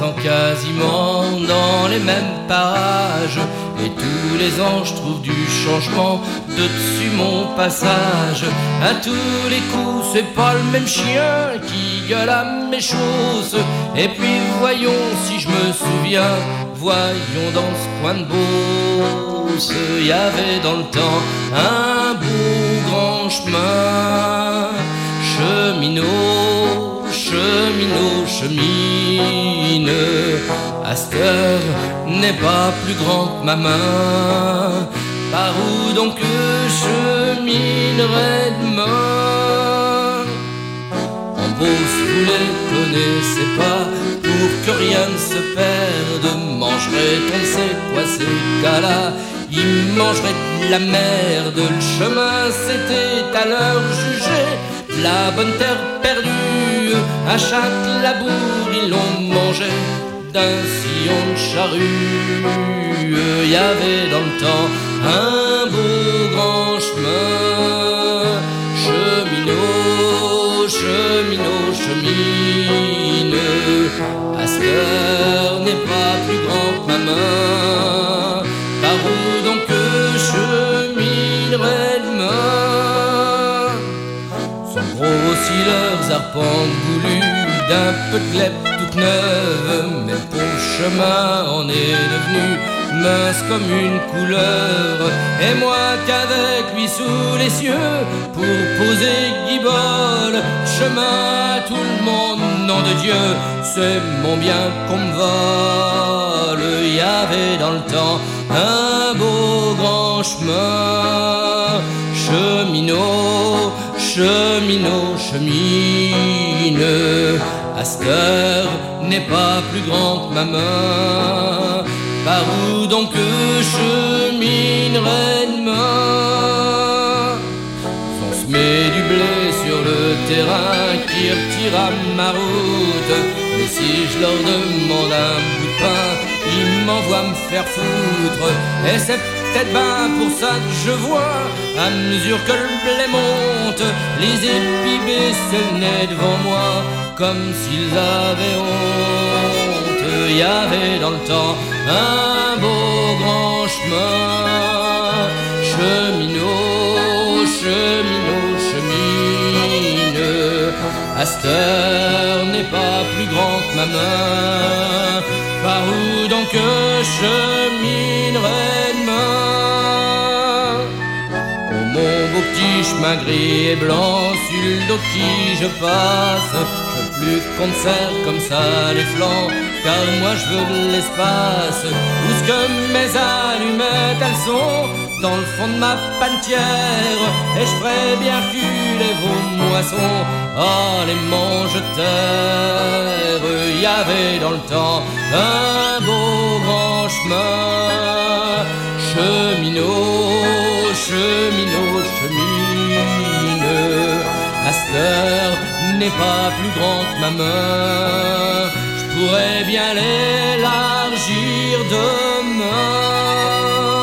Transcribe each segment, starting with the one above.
ans quasiment dans les mêmes parages. Et tous les ans je trouve du changement de dessus mon passage. À tous les coups c'est pas le même chien qui gueule à mes chausses. Et puis voyons si je me souviens, voyons dans ce coin de Beauce, il y avait dans le temps un beau grand chemin. Cheminot, cheminot, chemine, à cette heure n'est pas plus grand que ma main. Par où donc je cheminerai demain? En Beauce vous les connaissez pas, pour que rien ne se perde. Mangerait on ne sait quoi ces gars-là, ils mangeraient de la merde. Le chemin c'était à leur juger la bonne terre perdue. À Châtelabourg ils l'ont mangé d'un sillon de charrue. Il y avait dans le temps un beau grand chemin. Cheminot, cheminot, chemine, à cette heure n'est pas plus grand que ma main. Par où donc que cheminerai demain? Sont gros si leurs arpents goulus d'un peu de glèbe toute neuve, mais pour chemin en est devenu mince comme une couleur. Et moi qu'avec lui sous les cieux pour poser guibole, chemin à tout le monde, nom de Dieu, c'est mon bien qu'on me vole. Il y avait dans le temps un beau grand chemin. Cheminot, cheminot, chemine, à cette heure n'est pas plus grand que ma main. Par où donc cheminerai demain? On se met du blé sur le terrain qui retire à ma route. Mais si je leur demande un bout de pain, ils m'envoient me faire foutre. Et c'est peut-être ben pour ça que je vois, à mesure que le blé monte, les épis baisser le nez devant moi, comme s'ils avaient honte. Il y avait dans le temps un beau grand chemin. Cheminot, cheminot, chemine, à cette heure n'est pas plus grand que ma main. Par où donc cheminerai demain? Oh mon beau petit chemin gris et blanc, sur le dos qui je passe, je veux plus qu'on me serre comme ça les flancs, car moi je veux de l'espace. Où ce que mes allumettes elles sont dans le fond de ma panetière, et je ferai bien reculer vos moissons, ah les mange-terre. Il y avait dans le temps un beau grand chemin. Cheminot, cheminot, chemine, à cette heure n'est pas plus grand que ma main. Je pourrais bien l'élargir demain.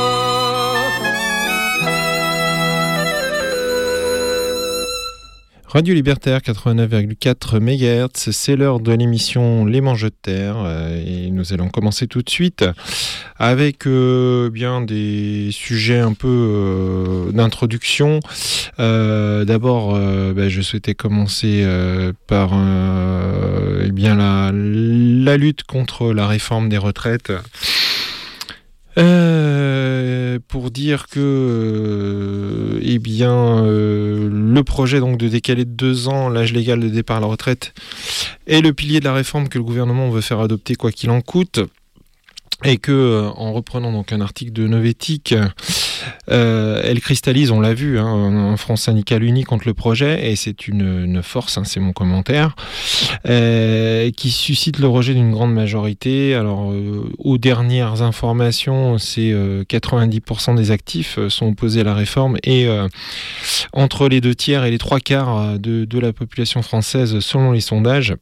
Radio Libertaire 89,4 MHz, c'est l'heure de l'émission Les Mangeux de Terre et nous allons commencer tout de suite avec bien des sujets un peu d'introduction. D'abord, je souhaitais commencer par bien la lutte contre la réforme des retraites. Pour dire que le projet donc de décaler de 2 ans l'âge légal de départ à la retraite est le pilier de la réforme que le gouvernement veut faire adopter quoi qu'il en coûte, et que en reprenant donc un article de Novétique, elle cristallise, on l'a vu, un front syndical uni contre le projet, et c'est une force, c'est mon commentaire, qui suscite le rejet d'une grande majorité. Alors, aux dernières informations, c'est 90% des actifs sont opposés à la réforme, et entre les 2/3 et les 3/4 de la population française, selon les sondages.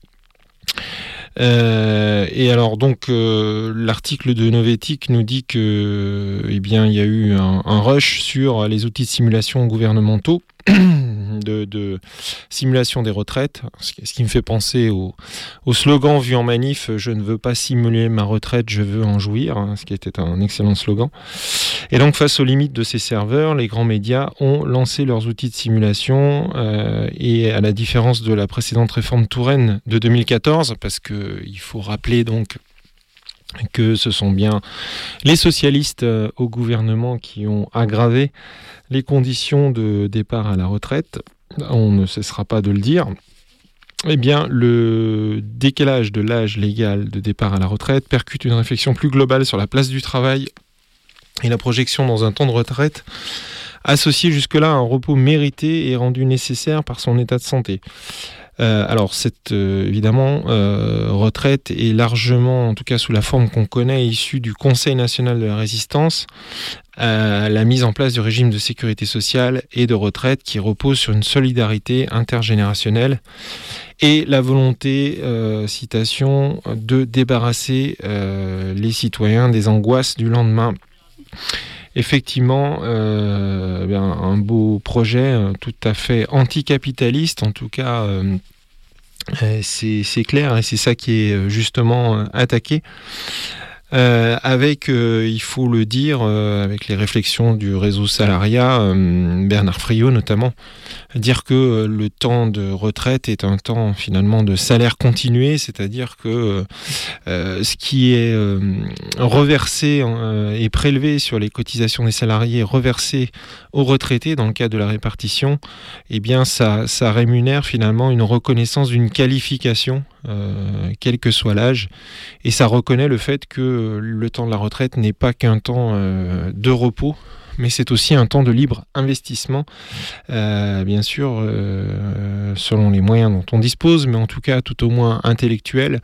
Et alors donc l'article de Novétique nous dit que il y a eu un rush sur les outils de simulation gouvernementaux de simulation des retraites, ce qui me fait penser au slogan vu en manif « Je ne veux pas simuler ma retraite, je veux en jouir », ce qui était un excellent slogan. Et donc face aux limites de ces serveurs, les grands médias ont lancé leurs outils de simulation et à la différence de la précédente réforme Touraine de 2014, parce qu'il faut rappeler donc que ce sont bien les socialistes au gouvernement qui ont aggravé les conditions de départ à la retraite, on ne cessera pas de le dire. Eh bien, le décalage de l'âge légal de départ à la retraite percute une réflexion plus globale sur la place du travail et la projection dans un temps de retraite associé jusque-là à un repos mérité et rendu nécessaire par son état de santé. Alors cette évidemment retraite est largement, en tout cas sous la forme qu'on connaît, issue du Conseil national de la résistance, la mise en place du régime de sécurité sociale et de retraite qui repose sur une solidarité intergénérationnelle et la volonté, citation, de débarrasser les citoyens des angoisses du lendemain. Effectivement, un beau projet tout à fait anticapitaliste, en tout cas c'est clair et c'est ça qui est justement attaqué. Avec, il faut le dire, avec les réflexions du réseau Salariat, Bernard Friot notamment, dire que le temps de retraite est un temps finalement de salaire continué, c'est-à-dire que ce qui est reversé et prélevé sur les cotisations des salariés, reversé aux retraités dans le cadre de la répartition, eh bien ça rémunère finalement une reconnaissance d'une qualification, quel que soit l'âge, et ça reconnaît le fait que le temps de la retraite n'est pas qu'un temps de repos, mais c'est aussi un temps de libre investissement, bien sûr, selon les moyens dont on dispose, mais en tout cas tout au moins intellectuel,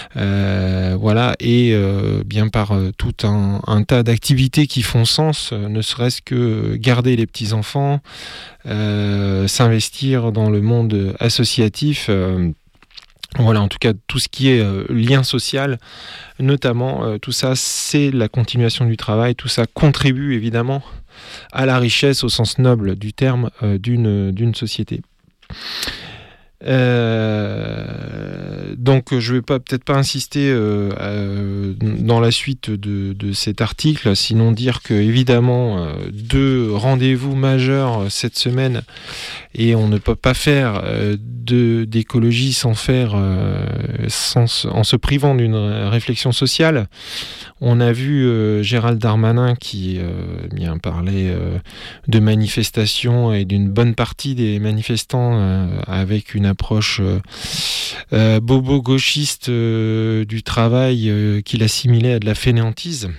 voilà, et bien par tout un tas d'activités qui font sens, ne serait-ce que garder les petits-enfants, s'investir dans le monde associatif, voilà, en tout cas, tout ce qui est lien social, notamment, tout ça, c'est la continuation du travail. Tout ça contribue évidemment à la richesse au sens noble du terme d'une société. Donc je ne vais peut-être pas insister dans la suite de cet article, sinon dire que évidemment deux rendez-vous majeurs cette semaine, et on ne peut pas faire d'écologie sans faire en se privant d'une réflexion sociale. On a vu Gérald Darmanin qui bien parlait de manifestations et d'une bonne partie des manifestants avec une approche bobo-gauchiste du travail qu'il assimilait à de la fainéantise.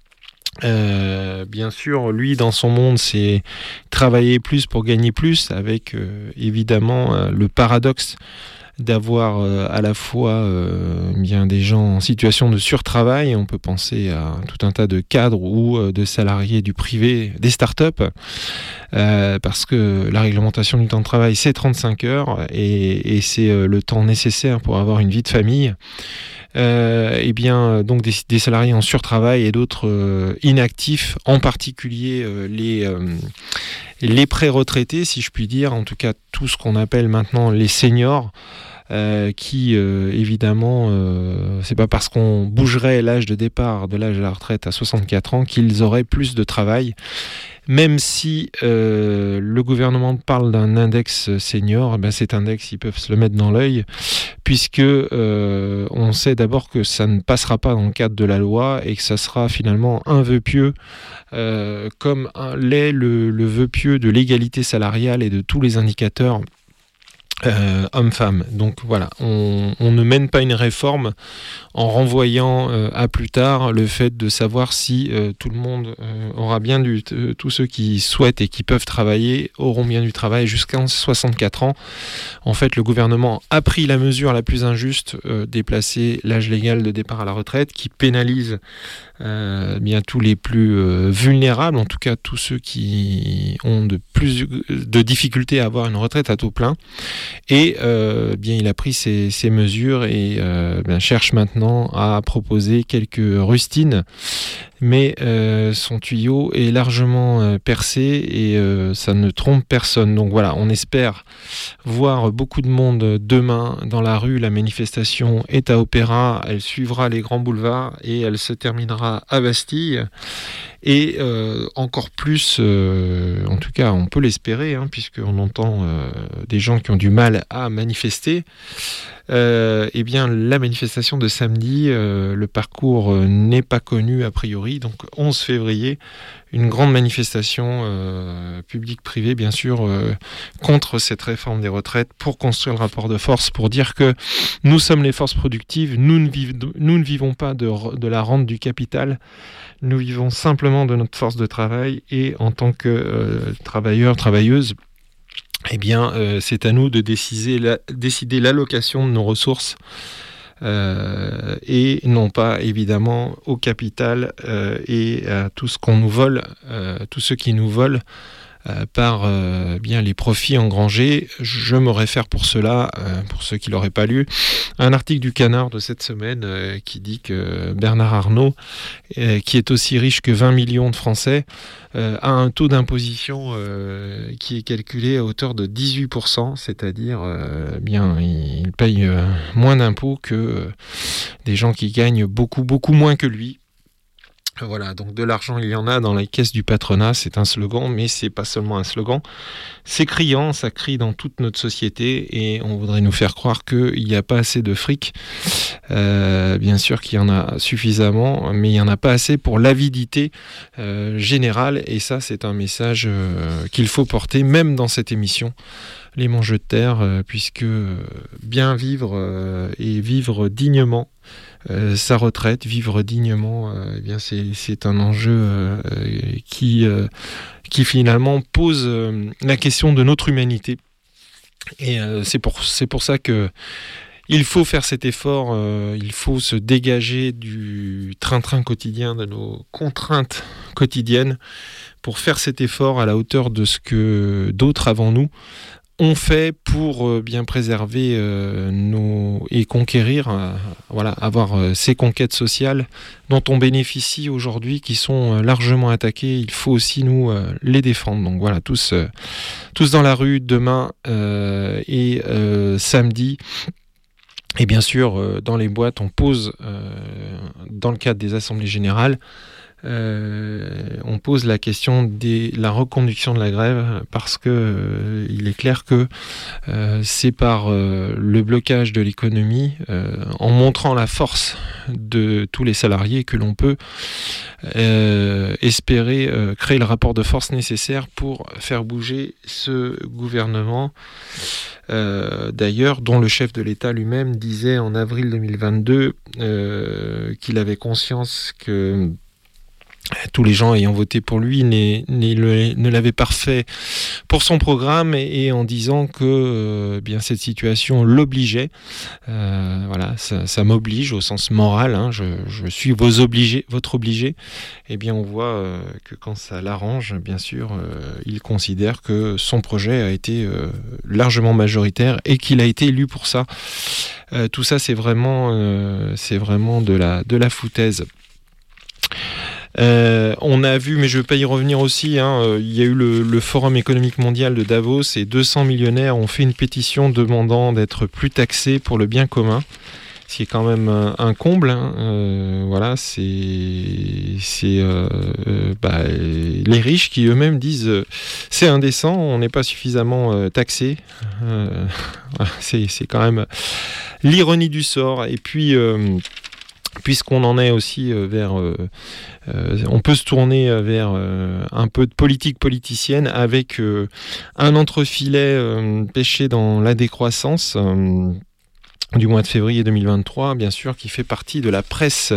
Bien sûr, lui, dans son monde, c'est travailler plus pour gagner plus, avec évidemment le paradoxe d'avoir à la fois bien des gens en situation de surtravail. On peut penser à tout un tas de cadres ou de salariés du privé, des startups, parce que la réglementation du temps de travail, c'est 35 heures et c'est le temps nécessaire pour avoir une vie de famille. Et bien donc des salariés en surtravail et d'autres inactifs, en particulier les pré-retraités, si je puis dire, en tout cas tout ce qu'on appelle maintenant les seniors, qui évidemment c'est pas parce qu'on bougerait l'âge de départ de l'âge de la retraite à 64 ans qu'ils auraient plus de travail, même si le gouvernement parle d'un index senior. Ben cet index, ils peuvent se le mettre dans l'œil, puisque on sait d'abord que ça ne passera pas dans le cadre de la loi et que ça sera finalement un vœu pieux, comme l'est le vœu pieux de l'égalité salariale et de tous les indicateurs hommes-femmes. Donc voilà, on ne mène pas une réforme en renvoyant à plus tard le fait de savoir si tout le monde aura bien tous ceux qui souhaitent et qui peuvent travailler auront bien du travail jusqu'à 64 ans. En fait, le gouvernement a pris la mesure la plus injuste, déplacer l'âge légal de départ à la retraite, qui pénalise bien tous les plus vulnérables, en tout cas tous ceux qui ont de difficultés à avoir une retraite à taux plein. Et bien il a pris ces mesures et cherche maintenant à proposer quelques rustines, mais son tuyau est largement percé et ça ne trompe personne. Donc voilà, on espère voir beaucoup de monde demain dans la rue. La manifestation est à Opéra, elle suivra les grands boulevards et elle se terminera à Bastille. Et encore plus, en tout cas on peut l'espérer, puisqu'on entend des gens qui ont du mal à manifester, eh bien la manifestation de samedi, le parcours n'est pas connu a priori, donc 11 février, une grande manifestation publique-privée bien sûr contre cette réforme des retraites, pour construire le rapport de force, pour dire que nous sommes les forces productives, nous ne vivons pas de la rente du capital, nous vivons simplement de notre force de travail, et en tant que travailleurs, travailleuses, eh bien, c'est à nous de décider l'allocation de nos ressources et non pas évidemment au capital et à tout ce qu'on nous vole, tous ceux qui nous volent par bien les profits engrangés. Je me réfère pour cela, pour ceux qui l'auraient pas lu, à un article du Canard de cette semaine qui dit que Bernard Arnault, qui est aussi riche que 20 millions de Français, a un taux d'imposition qui est calculé à hauteur de 18%, c'est-à-dire bien il paye moins d'impôts que des gens qui gagnent beaucoup moins que lui. Voilà, donc de l'argent, il y en a dans les caisses du patronat, c'est un slogan, mais c'est pas seulement un slogan. C'est criant, ça crie dans toute notre société et on voudrait nous faire croire qu'il n'y a pas assez de fric. Bien sûr qu'il y en a suffisamment, mais il n'y en a pas assez pour l'avidité générale, et ça, c'est un message qu'il faut porter, même dans cette émission. Les mangeux de terre, puisque bien vivre et vivre dignement sa retraite, vivre dignement, eh bien c'est un enjeu qui finalement pose la question de notre humanité. Et c'est pour ça que il faut faire cet effort, il faut se dégager du train-train quotidien, de nos contraintes quotidiennes, pour faire cet effort à la hauteur de ce que d'autres avant nous ont fait pour bien préserver et conquérir, avoir ces conquêtes sociales dont on bénéficie aujourd'hui, qui sont largement attaquées. Il faut aussi nous les défendre. Donc voilà, tous dans la rue demain et samedi. Et bien sûr, dans les boîtes, on pose, dans le cadre des assemblées générales, on pose la question de la reconduction de la grève, parce que il est clair que c'est par le blocage de l'économie, en montrant la force de tous les salariés, que l'on peut espérer créer le rapport de force nécessaire pour faire bouger ce gouvernement. D'ailleurs, dont le chef de l'État lui-même disait en avril 2022 qu'il avait conscience que tous les gens ayant voté pour lui ne l'avaient pas fait pour son programme, et en disant que bien cette situation l'obligeait. Voilà, ça m'oblige au sens moral, je suis votre obligé. Et bien on voit que quand ça l'arrange, bien sûr, il considère que son projet a été largement majoritaire et qu'il a été élu pour ça. Tout ça, c'est vraiment de la foutaise. On a vu, mais je ne vais pas y revenir aussi, il y a eu le Forum économique mondial de Davos, et 200 millionnaires ont fait une pétition demandant d'être plus taxés pour le bien commun, ce qui est quand même un comble. Voilà, c'est les riches qui eux-mêmes disent c'est indécent, on n'est pas suffisamment taxés. C'est quand même l'ironie du sort. Et puis puisqu'on en est aussi on peut se tourner vers un peu de politique politicienne, avec un entrefilet pêché dans la décroissance du mois de février 2023, bien sûr, qui fait partie de la presse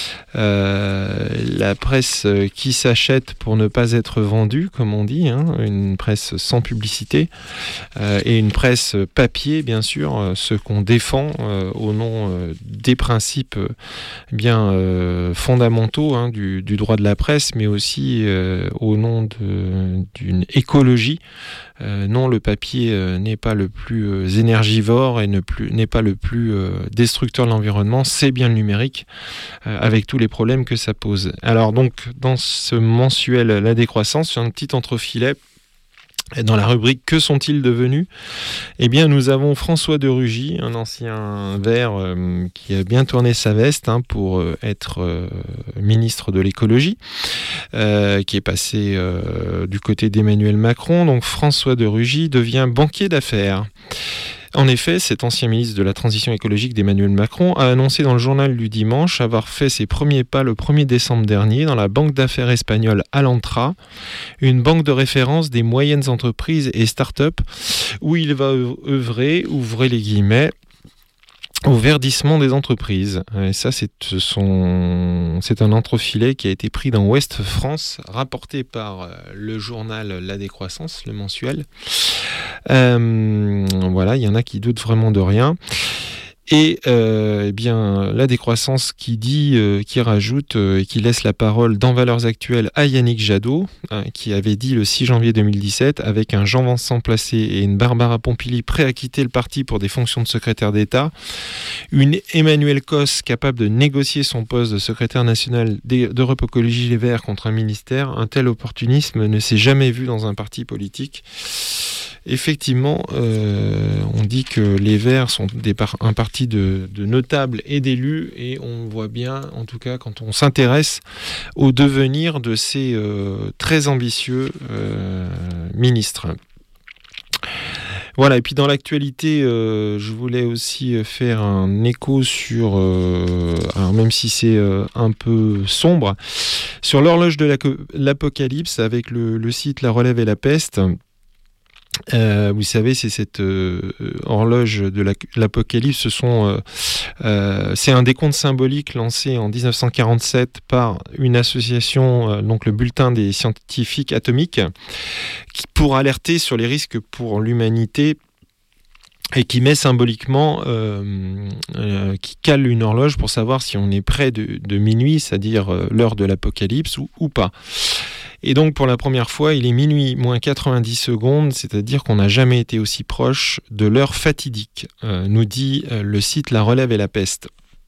qui s'achète pour ne pas être vendue, comme on dit, une presse sans publicité, et une presse papier, bien sûr, ce qu'on défend au nom des principes bien fondamentaux du droit de la presse, mais aussi au nom d'une écologie Non, le papier n'est pas le plus énergivore et n'est pas le plus destructeur de l'environnement, c'est bien le numérique, avec tous les problèmes que ça pose. Alors donc, dans ce mensuel La Décroissance, sur un petit entrefilet, dans la rubrique « Que sont-ils devenus ?» Eh bien, nous avons François de Rugy, un ancien vert qui a bien tourné sa veste pour être ministre de l'écologie, qui est passé du côté d'Emmanuel Macron. Donc, François de Rugy devient banquier d'affaires. En effet, cet ancien ministre de la Transition écologique d'Emmanuel Macron a annoncé dans le journal du dimanche avoir fait ses premiers pas le 1er décembre dernier dans la banque d'affaires espagnole Alantra, une banque de référence des moyennes entreprises et start-up où il va œuvrer, ouvrez les guillemets, au verdissement des entreprises. Et ça, c'est un entrefilet qui a été pris dans Ouest France, rapporté par le journal La Décroissance, le mensuel. Voilà, il y en a qui doutent vraiment de rien. Et eh bien, La Décroissance qui rajoute et qui laisse la parole dans Valeurs Actuelles à Yannick Jadot, qui avait dit le 6 janvier 2017, avec un Jean-Vincent Placé et une Barbara Pompili prêts à quitter le parti pour des fonctions de secrétaire d'État, une Emmanuel Cos capable de négocier son poste de secrétaire national d'Europe Écologie Les Verts contre un ministère, un tel opportunisme ne s'est jamais vu dans un parti politique. Effectivement, on dit que les Verts sont un parti de notables et d'élus, et on voit bien, en tout cas quand on s'intéresse au devenir de ces très ambitieux ministres. Voilà, et puis dans l'actualité, je voulais aussi faire un écho sur, alors même si c'est un peu sombre, sur l'horloge de l'apocalypse avec le site La Relève et la Peste. Vous savez, c'est cette horloge de l'apocalypse. C'est un décompte symbolique lancé en 1947 par une association, donc le Bulletin des scientifiques atomiques, pour alerter sur les risques pour l'humanité, et qui met symboliquement, qui cale une horloge pour savoir si on est près de minuit, c'est-à-dire l'heure de l'apocalypse, ou pas. Et donc, pour la première fois, il est minuit moins 90 secondes, c'est-à-dire qu'on n'a jamais été aussi proche de l'heure fatidique, nous dit le site La Relève et la Peste.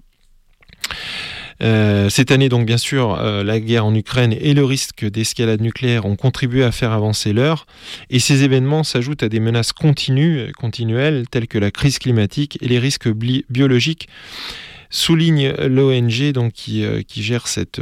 Cette année, donc, bien sûr, la guerre en Ukraine et le risque d'escalade nucléaire ont contribué à faire avancer l'heure. Et ces événements s'ajoutent à des menaces continuelles, telles que la crise climatique et les risques biologiques, souligne l'ONG donc, qui gère cette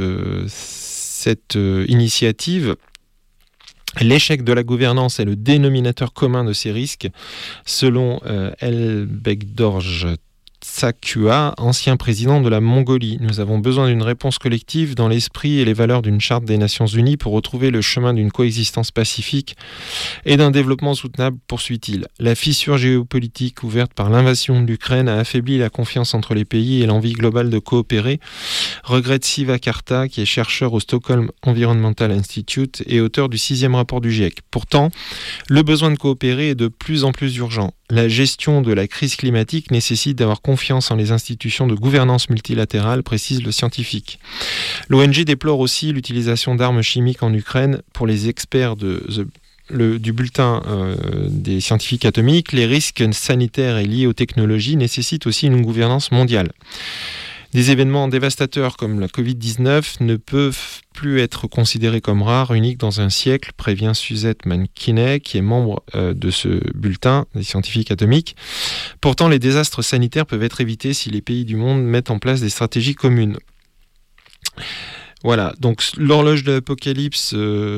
initiative. L'échec de la gouvernance est le dénominateur commun de ces risques, selon Elbekdorj Tsakua, ancien président de la Mongolie. Nous avons besoin d'une réponse collective dans l'esprit et les valeurs d'une charte des Nations Unies pour retrouver le chemin d'une coexistence pacifique et d'un développement soutenable, poursuit-il. La fissure géopolitique ouverte par l'invasion de l'Ukraine a affaibli la confiance entre les pays et l'envie globale de coopérer, regrette Siva Karta, qui est chercheur au Stockholm Environmental Institute et auteur du 6e rapport du GIEC. Pourtant, le besoin de coopérer est de plus en plus urgent. La gestion de la crise climatique nécessite d'avoir confiance en les institutions de gouvernance multilatérale, précise le scientifique. L'ONG déplore aussi l'utilisation d'armes chimiques en Ukraine. Pour les experts du bulletin des scientifiques atomiques, les risques sanitaires et liés aux technologies nécessitent aussi une gouvernance mondiale. Des événements dévastateurs comme la Covid-19 ne peuvent plus être considérés comme rares, uniques dans un siècle, prévient Suzette Mankinet, qui est membre de ce bulletin des scientifiques atomiques. Pourtant, les désastres sanitaires peuvent être évités si les pays du monde mettent en place des stratégies communes. Voilà, donc l'horloge de l'apocalypse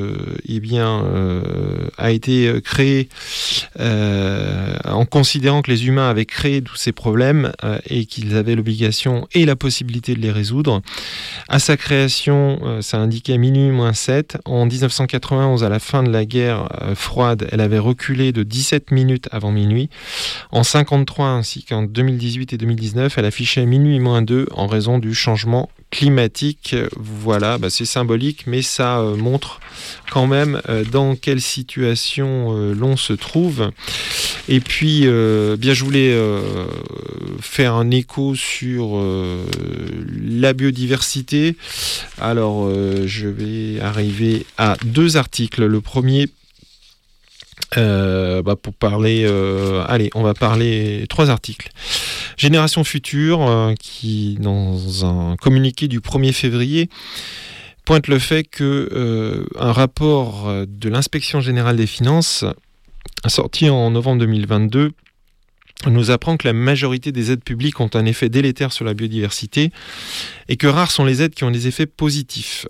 a été créée en considérant que les humains avaient créé tous ces problèmes et qu'ils avaient l'obligation et la possibilité de les résoudre. À sa création, ça indiquait minuit moins 7. En 1991, à la fin de la guerre froide, elle avait reculé de 17 minutes avant minuit. En 1953 ainsi qu'en 2018 et 2019, elle affichait minuit moins 2 en raison du changement climatique. Voilà, c'est symbolique, mais ça montre quand même dans quelle situation l'on se trouve. Et puis, je voulais faire un écho sur la biodiversité. Alors, je vais arriver à 2 articles. Le premier Pour parler, on va parler 3 articles. Génération Future, qui, dans un communiqué du 1er février, pointe le fait que un rapport de l'Inspection générale des finances, sorti en novembre 2022, nous apprend que la majorité des aides publiques ont un effet délétère sur la biodiversité et que rares sont les aides qui ont des effets positifs.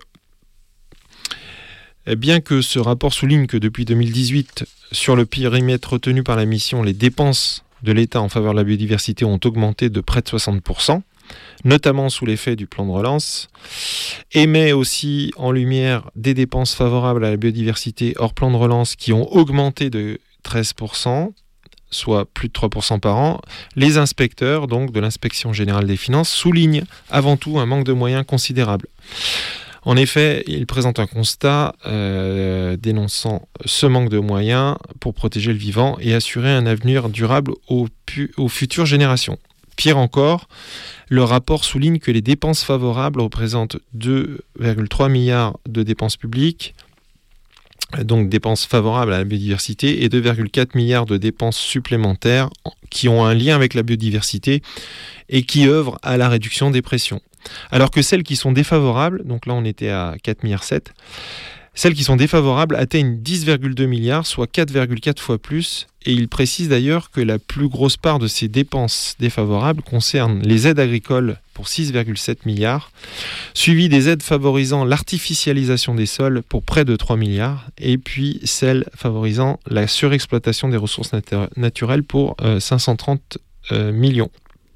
Bien que ce rapport souligne que depuis 2018, sur le périmètre retenu par la mission, les dépenses de l'État en faveur de la biodiversité ont augmenté de près de 60%, notamment sous l'effet du plan de relance, et met aussi en lumière des dépenses favorables à la biodiversité hors plan de relance qui ont augmenté de 13%, soit plus de 3% par an, les inspecteurs donc, de l'Inspection générale des finances soulignent avant tout un manque de moyens considérable. En effet, il présente un constat dénonçant ce manque de moyens pour protéger le vivant et assurer un avenir durable aux futures générations. Pire encore, le rapport souligne que les dépenses favorables représentent 2,3 milliards de dépenses publiques, donc dépenses favorables à la biodiversité, et 2,4 milliards de dépenses supplémentaires qui ont un lien avec la biodiversité et qui œuvrent à la réduction des pressions. Alors que celles qui sont défavorables, donc là on était à 4,7 milliards, celles qui sont défavorables atteignent 10,2 milliards, soit 4,4 fois plus, et il précise d'ailleurs que la plus grosse part de ces dépenses défavorables concerne les aides agricoles pour 6,7 milliards, suivi des aides favorisant l'artificialisation des sols pour près de 3 milliards, et puis celles favorisant la surexploitation des ressources naturelles pour 530 millions.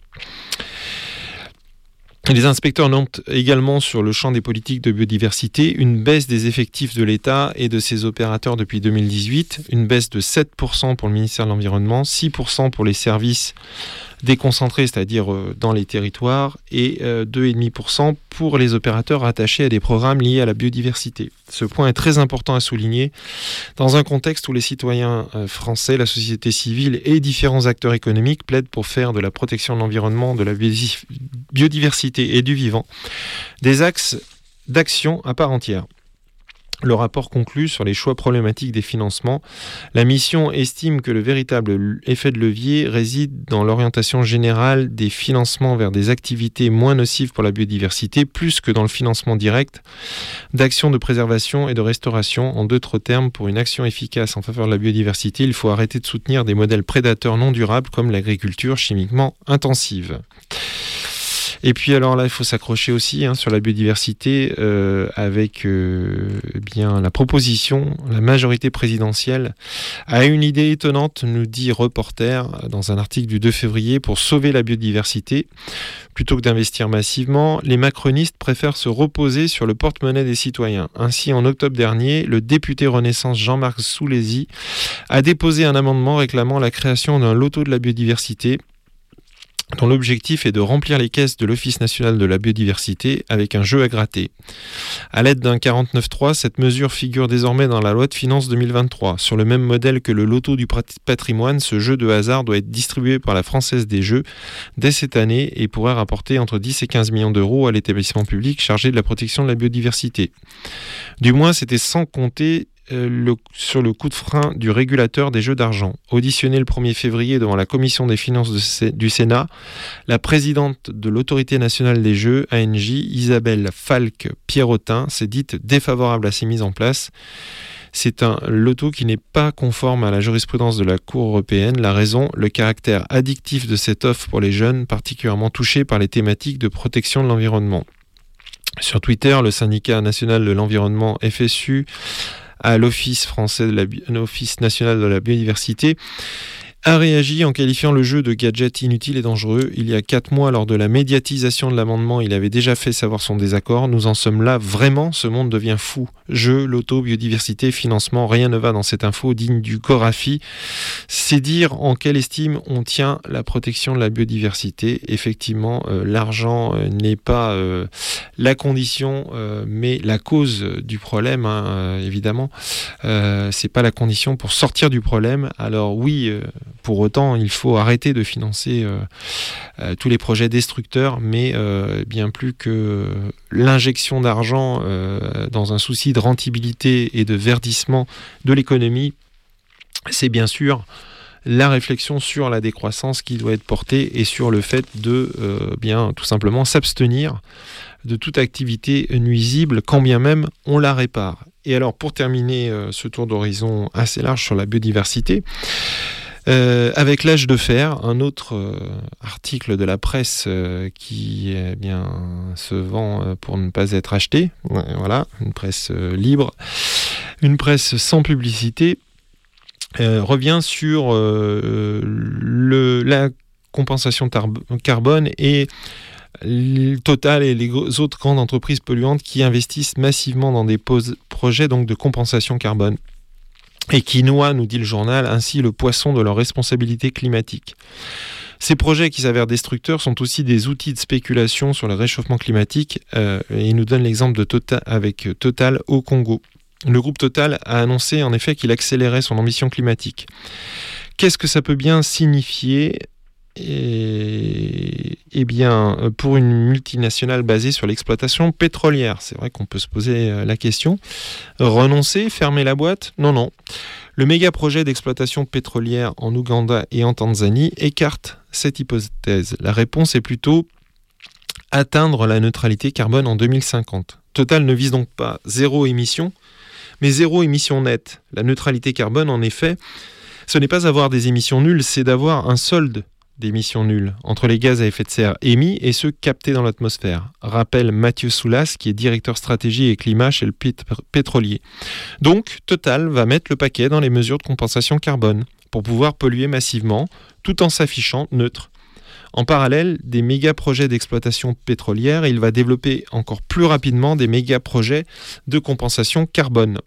Les inspecteurs notent également sur le champ des politiques de biodiversité une baisse des effectifs de l'État et de ses opérateurs depuis 2018, une baisse de 7% pour le ministère de l'Environnement, 6% pour les services déconcentrés, c'est-à-dire dans les territoires, et 2,5% pour les opérateurs attachés à des programmes liés à la biodiversité. Ce point est très important à souligner dans un contexte où les citoyens français, la société civile et différents acteurs économiques plaident pour faire de la protection de l'environnement, de la biodiversité et du vivant des axes d'action à part entière. Le rapport conclut sur les choix problématiques des financements. La mission estime que le véritable effet de levier réside dans l'orientation générale des financements vers des activités moins nocives pour la biodiversité, plus que dans le financement direct d'actions de préservation et de restauration. En d'autres termes, pour une action efficace en faveur de la biodiversité, il faut arrêter de soutenir des modèles prédateurs non durables comme l'agriculture chimiquement intensive. Et puis alors là, il faut s'accrocher aussi sur la biodiversité avec bien la proposition, la majorité présidentielle a une idée étonnante, nous dit Reporter dans un article du 2 février, pour sauver la biodiversité. Plutôt que d'investir massivement, les macronistes préfèrent se reposer sur le porte-monnaie des citoyens. Ainsi, en octobre dernier, le député Renaissance Jean-Marc Soulezy a déposé un amendement réclamant la création d'un loto de la biodiversité, dont l'objectif est de remplir les caisses de l'Office national de la biodiversité avec un jeu à gratter. À l'aide d'un 49.3, cette mesure figure désormais dans la loi de finances 2023. Sur le même modèle que le loto du patrimoine, ce jeu de hasard doit être distribué par la Française des Jeux dès cette année et pourrait rapporter entre 10 et 15 millions d'euros à l'établissement public chargé de la protection de la biodiversité. Du moins, c'était sans compter sur le coup de frein du régulateur des jeux d'argent. Auditionnée le 1er février devant la commission des finances du Sénat, la présidente de l'autorité nationale des jeux, ANJ, Isabelle Falck-Pierrotin, s'est dite défavorable à ces mises en place. C'est un loto qui n'est pas conforme à la jurisprudence de la Cour européenne. La raison, le caractère addictif de cette offre pour les jeunes, particulièrement touchés par les thématiques de protection de l'environnement. Sur Twitter, le syndicat national de l'environnement FSU à l'Office national de la biodiversité, a réagi en qualifiant le jeu de gadget inutile et dangereux. Il y a 4 mois, lors de la médiatisation de l'amendement, il avait déjà fait savoir son désaccord. Nous en sommes là, vraiment, ce monde devient fou. Jeux, loto, biodiversité, financement, rien ne va dans cette info digne du Gorafi. C'est dire en quelle estime on tient la protection de la biodiversité. Effectivement, l'argent n'est pas la condition, mais la cause du problème, évidemment. C'est pas la condition pour sortir du problème. Alors oui, pour autant, il faut arrêter de financer tous les projets destructeurs, mais bien plus que l'injection d'argent dans un souci de rentabilité et de verdissement de l'économie, c'est bien sûr la réflexion sur la décroissance qui doit être portée et sur le fait de bien tout simplement s'abstenir de toute activité nuisible, quand bien même on la répare. Et alors, pour terminer ce tour d'horizon assez large sur la biodiversité, avec l'âge de fer, un autre article de la presse qui se vend pour ne pas être acheté, voilà, une presse libre, une presse sans publicité, revient sur la compensation carbone et Total et les autres grandes entreprises polluantes qui investissent massivement dans des projets donc de compensation carbone et qui noient, nous dit le journal, ainsi le poisson de leur responsabilité climatique. Ces projets qui s'avèrent destructeurs sont aussi des outils de spéculation sur le réchauffement climatique et il nous donne l'exemple de Total au Congo. Le groupe Total a annoncé en effet qu'il accélérait son ambition climatique. Qu'est-ce que ça peut bien signifier ? Eh bien, pour une multinationale basée sur l'exploitation pétrolière, c'est vrai qu'on peut se poser la question. Renoncer, fermer la boîte ? Non. Le méga projet d'exploitation pétrolière en Ouganda et en Tanzanie écarte cette hypothèse. La réponse est plutôt atteindre la neutralité carbone en 2050. Total ne vise donc pas zéro émission, mais zéro émission nette. La neutralité carbone, en effet, ce n'est pas avoir des émissions nulles, c'est d'avoir un solde d'émissions nulles entre les gaz à effet de serre émis et ceux captés dans l'atmosphère, rappelle Mathieu Soulas, qui est directeur stratégie et climat chez le pétrolier. Donc, Total va mettre le paquet dans les mesures de compensation carbone pour pouvoir polluer massivement tout en s'affichant neutre. En parallèle des méga-projets d'exploitation pétrolière, il va développer encore plus rapidement des méga-projets de compensation carbone.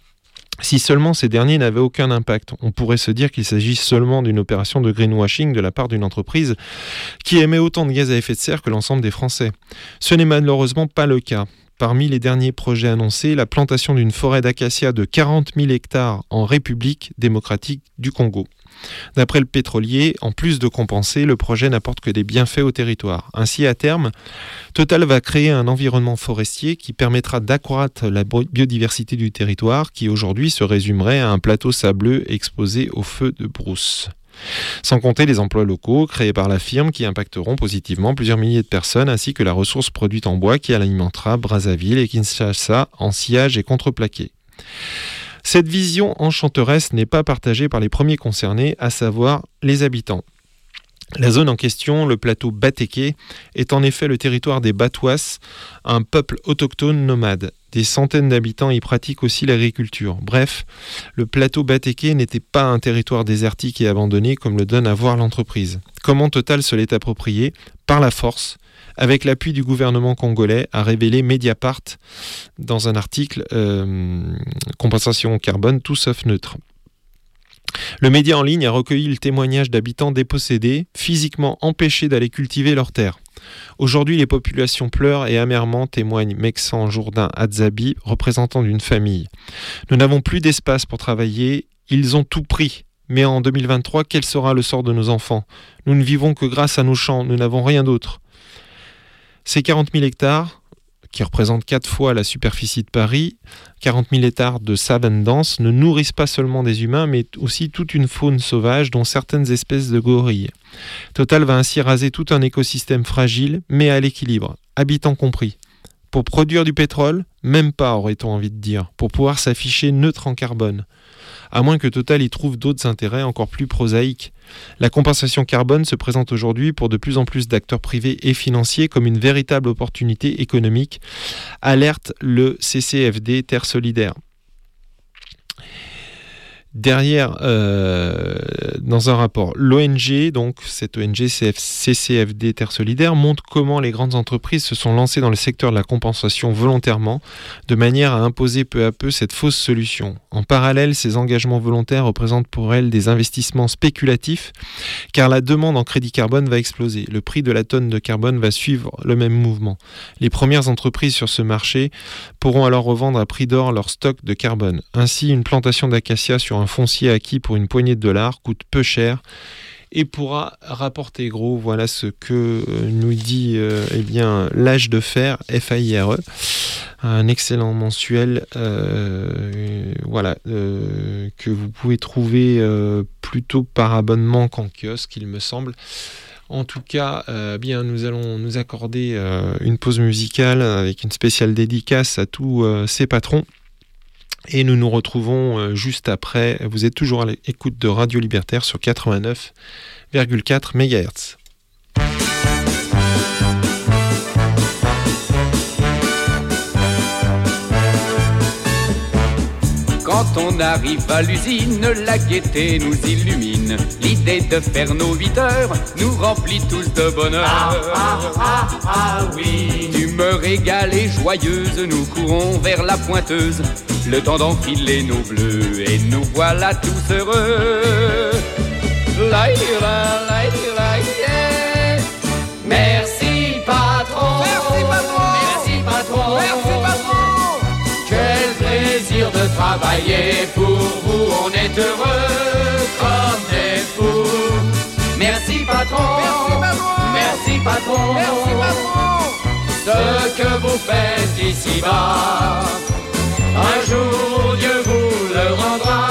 Si seulement ces derniers n'avaient aucun impact, on pourrait se dire qu'il s'agit seulement d'une opération de greenwashing de la part d'une entreprise qui émet autant de gaz à effet de serre que l'ensemble des Français. Ce n'est malheureusement pas le cas. Parmi les derniers projets annoncés, la plantation d'une forêt d'acacia de 40 000 hectares en République démocratique du Congo. D'après le pétrolier, en plus de compenser, le projet n'apporte que des bienfaits au territoire. Ainsi, à terme, Total va créer un environnement forestier qui permettra d'accroître la biodiversité du territoire qui aujourd'hui se résumerait à un plateau sableux exposé aux feux de brousse. Sans compter les emplois locaux créés par la firme qui impacteront positivement plusieurs milliers de personnes ainsi que la ressource produite en bois qui alimentera Brazzaville et Kinshasa en sillage et contreplaqué. Cette vision enchanteresse n'est pas partagée par les premiers concernés, à savoir les habitants. La zone en question, le plateau Batéké, est en effet le territoire des Batouas, un peuple autochtone nomade. Des centaines d'habitants y pratiquent aussi l'agriculture. Bref, le plateau Batéké n'était pas un territoire désertique et abandonné comme le donne à voir l'entreprise. Comment Total se l'est approprié ? Par la force, avec l'appui du gouvernement congolais, a révélé Mediapart dans un article Compensation carbone tout sauf neutre. Le média en ligne a recueilli le témoignage d'habitants dépossédés, physiquement empêchés d'aller cultiver leurs terres. Aujourd'hui, les populations pleurent et amèrement, témoigne Mexan Jourdain Adzabi, représentant d'une famille. Nous n'avons plus d'espace pour travailler, ils ont tout pris. Mais en 2023, quel sera le sort de nos enfants ? Nous ne vivons que grâce à nos champs, nous n'avons rien d'autre. Ces 40 000 hectares, qui représentent 4 fois la superficie de Paris, 40 000 hectares de savane dense, ne nourrissent pas seulement des humains, mais aussi toute une faune sauvage, dont certaines espèces de gorilles. Total va ainsi raser tout un écosystème fragile, mais à l'équilibre, habitants compris. Pour produire du pétrole, même pas, aurait-on envie de dire, pour pouvoir s'afficher neutre en carbone. À moins que Total y trouve d'autres intérêts encore plus prosaïques. La compensation carbone se présente aujourd'hui pour de plus en plus d'acteurs privés et financiers comme une véritable opportunité économique, alerte le CCFD Terre Solidaire. Derrière, dans un rapport, l'ONG, donc cette ONG CCFD Terre Solidaire, montre comment les grandes entreprises se sont lancées dans le secteur de la compensation volontairement, de manière à imposer peu à peu cette fausse solution. En parallèle, ces engagements volontaires représentent pour elles des investissements spéculatifs, car la demande en crédit carbone va exploser. Le prix de la tonne de carbone va suivre le même mouvement. Les premières entreprises sur ce marché pourront alors revendre à prix d'or leur stock de carbone. Ainsi, une plantation d'acacia sur un foncier acquis pour une poignée de dollars coûte peu cher et pourra rapporter gros. Voilà ce que nous dit l'âge de fer, FAIRE, un excellent mensuel que vous pouvez trouver plutôt par abonnement qu'en kiosque, il me semble. En tout cas, nous allons nous accorder une pause musicale avec une spéciale dédicace à tous ces patrons. Et nous nous retrouvons juste après. Vous êtes toujours à l'écoute de Radio Libertaire sur 89,4 MHz. Quand on arrive à l'usine, la gaieté nous illumine. L'idée de faire nos 8 heures nous remplit tous de bonheur. Oui. D'humeur égale et joyeuse, nous courons vers la pointeuse. Le temps d'enfiler nos bleus et nous voilà tous heureux. Merci patron. Merci patron. Merci patron. Merci patron. Quel plaisir de travailler pour vous, on est heureux comme des fous. Merci patron. Merci patron. Merci patron. Ce que vous faites ici-bas, un jour Dieu vous le rendra.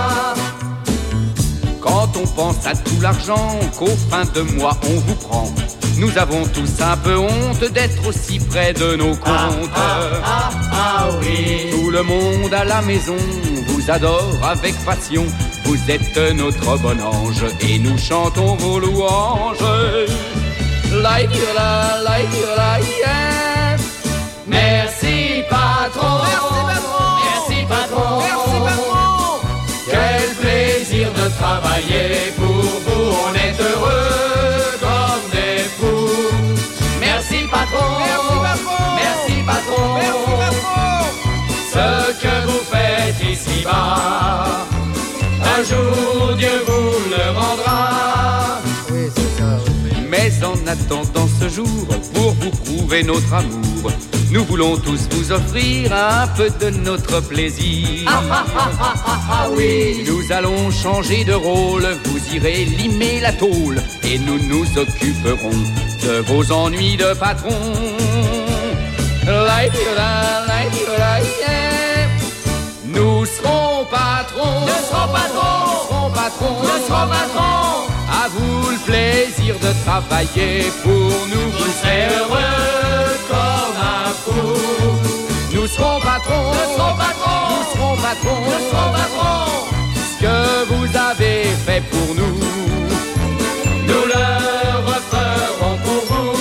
Quand on pense à tout l'argent qu'au fin de mois on vous prend, nous avons tous un peu honte d'être aussi près de nos comptes. Oui. Tout le monde à la maison vous adore avec passion. Vous êtes notre bon ange et nous chantons vos louanges. Merci patron. Merci patron. Merci patron. Quel plaisir de travailler pour vous, on est heureux comme des fous. Merci patron. Merci patron. Merci patron. Ce que vous faites ici-bas, un jour Dieu vous le rendra. Oui, c'est ça. Mais en attendant ce jour, pour vous prouver notre amour, nous voulons tous vous offrir un peu de notre plaisir. Oui. Nous allons changer de rôle, vous irez limer la tôle et nous nous occuperons de vos ennuis de patron. Nous serons patrons. Nous serons patrons. Nous serons patrons. Nous serons patrons. À vous le plaisir de travailler pour nous. Vous serez heureux comme un fou. Nous serons patrons. Nous serons patrons. Nous serons patrons. Nous serons patrons. Ce que vous avez fait pour nous, nous le referons pour vous.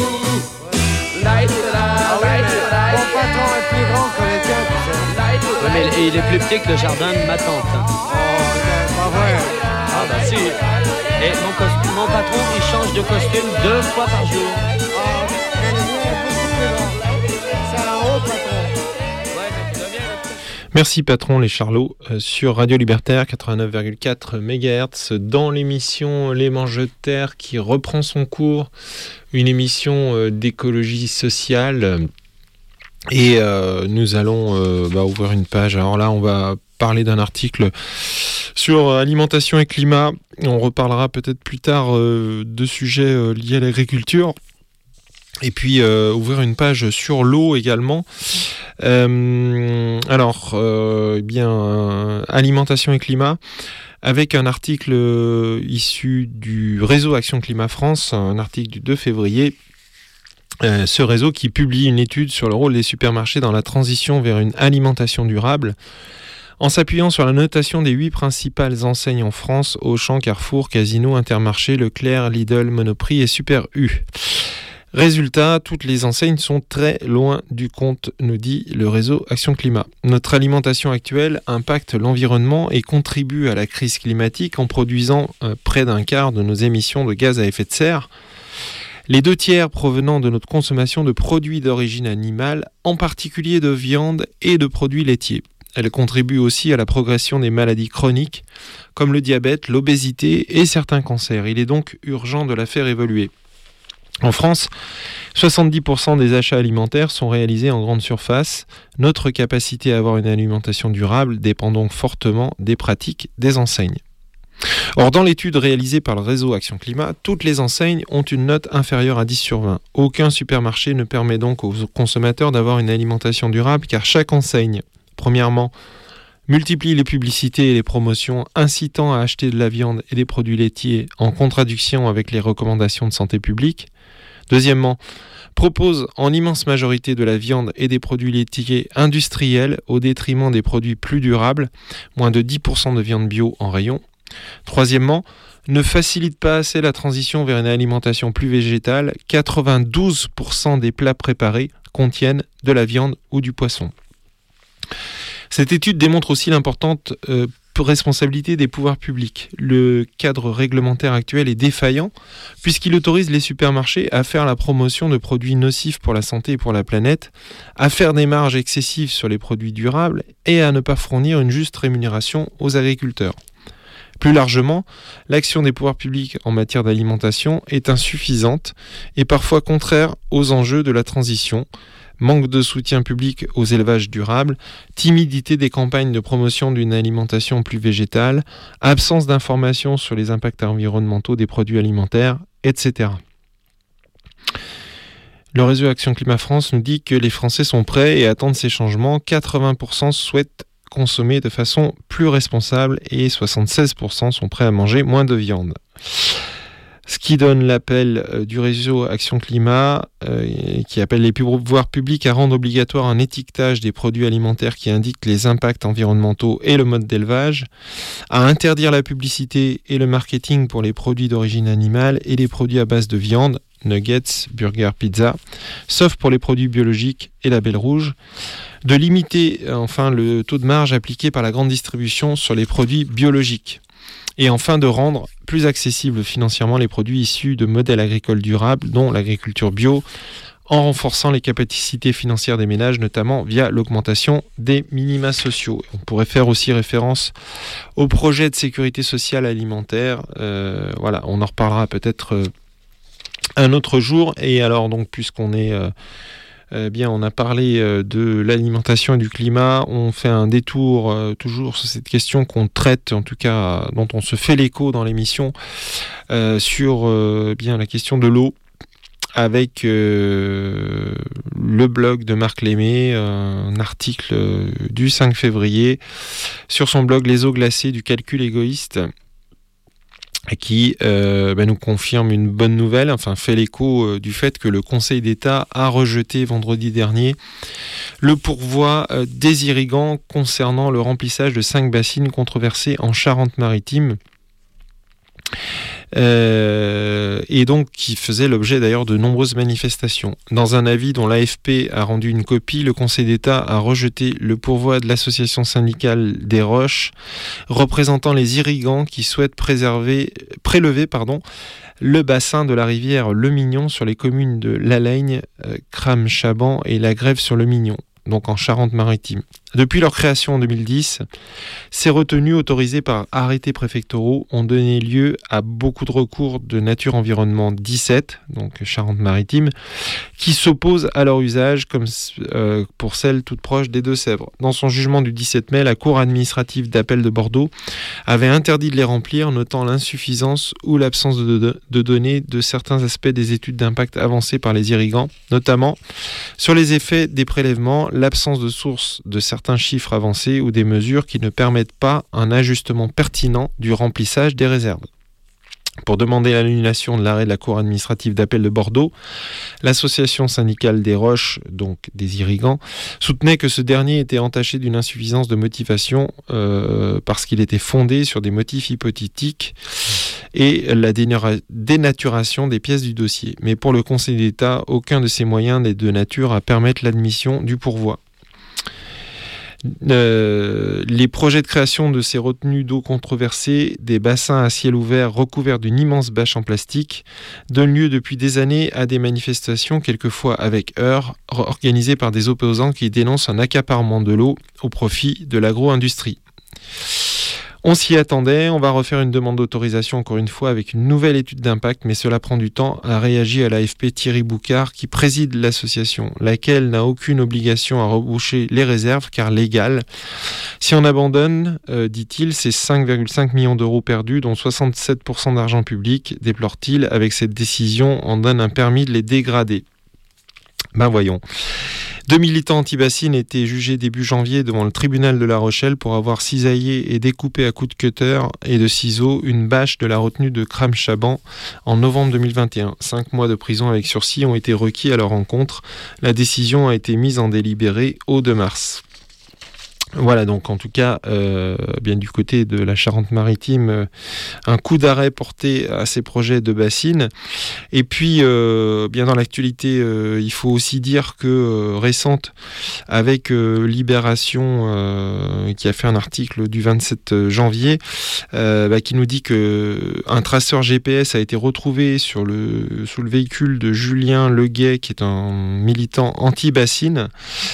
Mon patron est plus grand que les tiens, tu sais. Ouais, mais il est plus petit que le jardin de ma tante. Oh, c'est pas vrai. Ah bah si. Et mon patron, il change de costume 2 fois par jour. Oh, mais le mien est beaucoup plus grand. C'est un haut patron. Merci patron les Charlots sur Radio Libertaire 89,4 MHz dans l'émission Les Mangeux de Terre qui reprend son cours, une émission d'écologie sociale et nous allons ouvrir une page. Alors là on va parler d'un article sur alimentation et climat. On reparlera peut-être plus tard de sujets liés à l'agriculture. Et puis ouvrir une page sur l'eau également. Alimentation et climat, avec un article issu du réseau Action Climat France, un article du 2 février. Ce réseau qui publie une étude sur le rôle des supermarchés dans la transition vers une alimentation durable, en s'appuyant sur la notation des 8 principales enseignes en France, Auchan, Carrefour, Casino, Intermarché, Leclerc, Lidl, Monoprix et Super U. Résultat, toutes les enseignes sont très loin du compte, nous dit le réseau Action Climat. Notre alimentation actuelle impacte l'environnement et contribue à la crise climatique en produisant près d'un quart de nos émissions de gaz à effet de serre. Les 2/3 provenant de notre consommation de produits d'origine animale, en particulier de viande et de produits laitiers. Elle contribue aussi à la progression des maladies chroniques, comme le diabète, l'obésité et certains cancers. Il est donc urgent de la faire évoluer. En France, 70% des achats alimentaires sont réalisés en grande surface. Notre capacité à avoir une alimentation durable dépend donc fortement des pratiques des enseignes. Or, dans l'étude réalisée par le réseau Action Climat, toutes les enseignes ont une note inférieure à 10 sur 20. Aucun supermarché ne permet donc aux consommateurs d'avoir une alimentation durable, car chaque enseigne, premièrement, multiplie les publicités et les promotions incitant à acheter de la viande et des produits laitiers en contradiction avec les recommandations de santé publique. Deuxièmement, propose en immense majorité de la viande et des produits laitiers industriels au détriment des produits plus durables, moins de 10% de viande bio en rayon. Troisièmement, ne facilite pas assez la transition vers une alimentation plus végétale. 92% des plats préparés contiennent de la viande ou du poisson. Cette étude démontre aussi l'importante responsabilité des pouvoirs publics. Le cadre réglementaire actuel est défaillant puisqu'il autorise les supermarchés à faire la promotion de produits nocifs pour la santé et pour la planète, à faire des marges excessives sur les produits durables et à ne pas fournir une juste rémunération aux agriculteurs. Plus largement, l'action des pouvoirs publics en matière d'alimentation est insuffisante et parfois contraire aux enjeux de la transition. Manque de soutien public aux élevages durables, timidité des campagnes de promotion d'une alimentation plus végétale, absence d'informations sur les impacts environnementaux des produits alimentaires, etc. Le réseau Action Climat France nous dit que les Français sont prêts et attendent ces changements. 80% souhaitent consommer de façon plus responsable et 76% sont prêts à manger moins de viande. Ce qui donne l'appel du réseau Action Climat, qui appelle les pouvoirs publics à rendre obligatoire un étiquetage des produits alimentaires qui indique les impacts environnementaux et le mode d'élevage, à interdire la publicité et le marketing pour les produits d'origine animale et les produits à base de viande, nuggets, burgers, pizza, sauf pour les produits biologiques et label rouge, de limiter enfin le taux de marge appliqué par la grande distribution sur les produits biologiques. Et enfin de rendre plus accessibles financièrement les produits issus de modèles agricoles durables, dont l'agriculture bio, en renforçant les capacités financières des ménages, notamment via l'augmentation des minima sociaux. On pourrait faire aussi référence au projet de sécurité sociale alimentaire. Voilà, on en reparlera peut-être un autre jour. Et alors, donc, puisqu'on est... on a parlé de l'alimentation et du climat. On fait un détour toujours sur cette question qu'on traite, en tout cas dont on se fait l'écho dans l'émission, sur la question de l'eau, avec le blog de Marc Lémé, un article du 5 février sur son blog Les eaux glacées du calcul égoïste, qui nous confirme une bonne nouvelle, enfin fait l'écho du fait que le Conseil d'État a rejeté vendredi dernier le pourvoi des irrigants concernant le remplissage de 5 bassines controversées en Charente-Maritime, et donc qui faisait l'objet d'ailleurs de nombreuses manifestations. Dans un avis dont l'AFP a rendu une copie, le Conseil d'État a rejeté le pourvoi de l'association syndicale des Roches, représentant les irrigants qui souhaitent prélever le bassin de la rivière Le Mignon sur les communes de Lalaigne, Cram-Chaban et La Grève sur le Mignon, donc en Charente-Maritime. Depuis leur création en 2010, ces retenues autorisées par arrêtés préfectoraux ont donné lieu à beaucoup de recours de Nature Environnement 17, donc Charente-Maritime, qui s'opposent à leur usage, comme pour celle toute proche des Deux-Sèvres. Dans son jugement du 17 mai, la Cour administrative d'appel de Bordeaux avait interdit de les remplir, notant l'insuffisance ou l'absence de données de certains aspects des études d'impact avancées par les irrigants, notamment sur les effets des prélèvements, l'absence de sources de certains chiffres avancés ou des mesures qui ne permettent pas un ajustement pertinent du remplissage des réserves. Pour demander l'annulation de l'arrêt de la Cour administrative d'appel de Bordeaux, l'association syndicale des Roches, donc des irrigants, soutenait que ce dernier était entaché d'une insuffisance de motivation parce qu'il était fondé sur des motifs hypothétiques et la dénaturation des pièces du dossier. Mais pour le Conseil d'État, aucun de ces moyens n'est de nature à permettre l'admission du pourvoi. Les projets de création de ces retenues d'eau controversées, des bassins à ciel ouvert recouverts d'une immense bâche en plastique, donnent lieu depuis des années à des manifestations, quelquefois avec heurts, organisées par des opposants qui dénoncent un accaparement de l'eau au profit de l'agro-industrie. On s'y attendait, on va refaire une demande d'autorisation encore une fois avec une nouvelle étude d'impact, mais cela prend du temps, a réagi à l'AFP Thierry Boucard qui préside l'association, laquelle n'a aucune obligation à reboucher les réserves car légales. Si on abandonne, dit-il, c'est 5,5 millions d'euros perdus, dont 67% d'argent public, déplore-t-il. Avec cette décision, on donne un permis de les dégrader. Ben voyons. 2 militants anti-bassines étaient jugés début janvier devant le tribunal de La Rochelle pour avoir cisaillé et découpé à coups de cutter et de ciseaux une bâche de la retenue de Cram-Chaban en novembre 2021. 5 mois de prison avec sursis ont été requis à leur encontre. La décision a été mise en délibéré au 2 mars. Voilà, donc en tout cas, bien du côté de la Charente-Maritime, un coup d'arrêt porté à ces projets de bassines. Et puis, bien dans l'actualité, il faut aussi dire que récente, avec Libération, qui a fait un article du 27 janvier, qui nous dit qu'un traceur GPS a été retrouvé sous le véhicule de Julien Leguet, qui est un militant anti-bassine,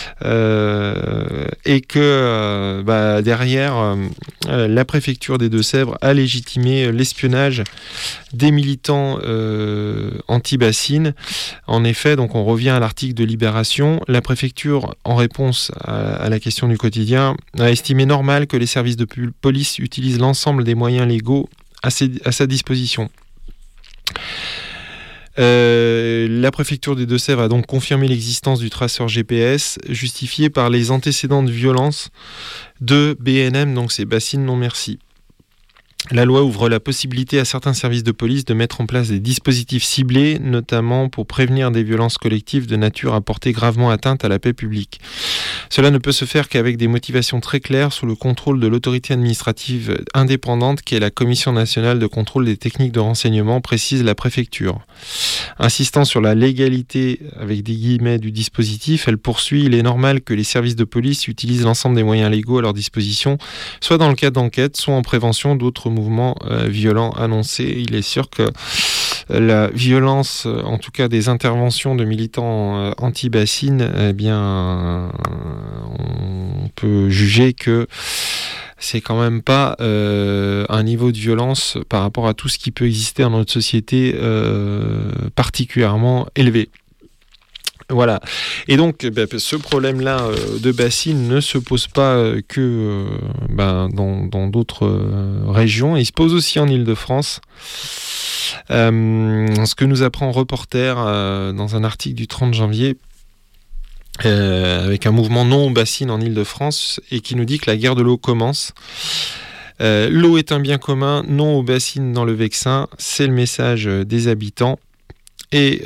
et que derrière, la préfecture des Deux-Sèvres a légitimé l'espionnage des militants anti-bassines. En effet, donc on revient à l'article de Libération. La préfecture, en réponse à la question du quotidien, a estimé normal que les services de police utilisent l'ensemble des moyens légaux à sa disposition. La préfecture des Deux-Sèvres a donc confirmé l'existence du traceur GPS justifié par les antécédents de violence de BNM, donc c'est Bassines Non Merci. La loi ouvre la possibilité à certains services de police de mettre en place des dispositifs ciblés, notamment pour prévenir des violences collectives de nature à porter gravement atteinte à la paix publique. Cela ne peut se faire qu'avec des motivations très claires sous le contrôle de l'autorité administrative indépendante qui est la Commission nationale de contrôle des techniques de renseignement, précise la préfecture. Insistant sur la légalité, avec des guillemets, du dispositif, elle poursuit: il est normal que les services de police utilisent l'ensemble des moyens légaux à leur disposition, soit dans le cadre d'enquête, soit en prévention d'autres mouvements violents annoncés. Il est sûr que la violence, en tout cas des interventions de militants anti-bassines, eh bien, on peut juger que c'est quand même pas un niveau de violence par rapport à tout ce qui peut exister dans notre société particulièrement élevé. Voilà. Et donc, ce problème-là de bassines ne se pose pas que dans d'autres régions. Il se pose aussi en Île-de-France. Ce que nous apprend Reporter dans un article du 30 janvier, avec un mouvement non aux bassines en Île-de-France, et qui nous dit que la guerre de l'eau commence. L'eau est un bien commun, non aux bassines dans le Vexin, c'est le message des habitants. Et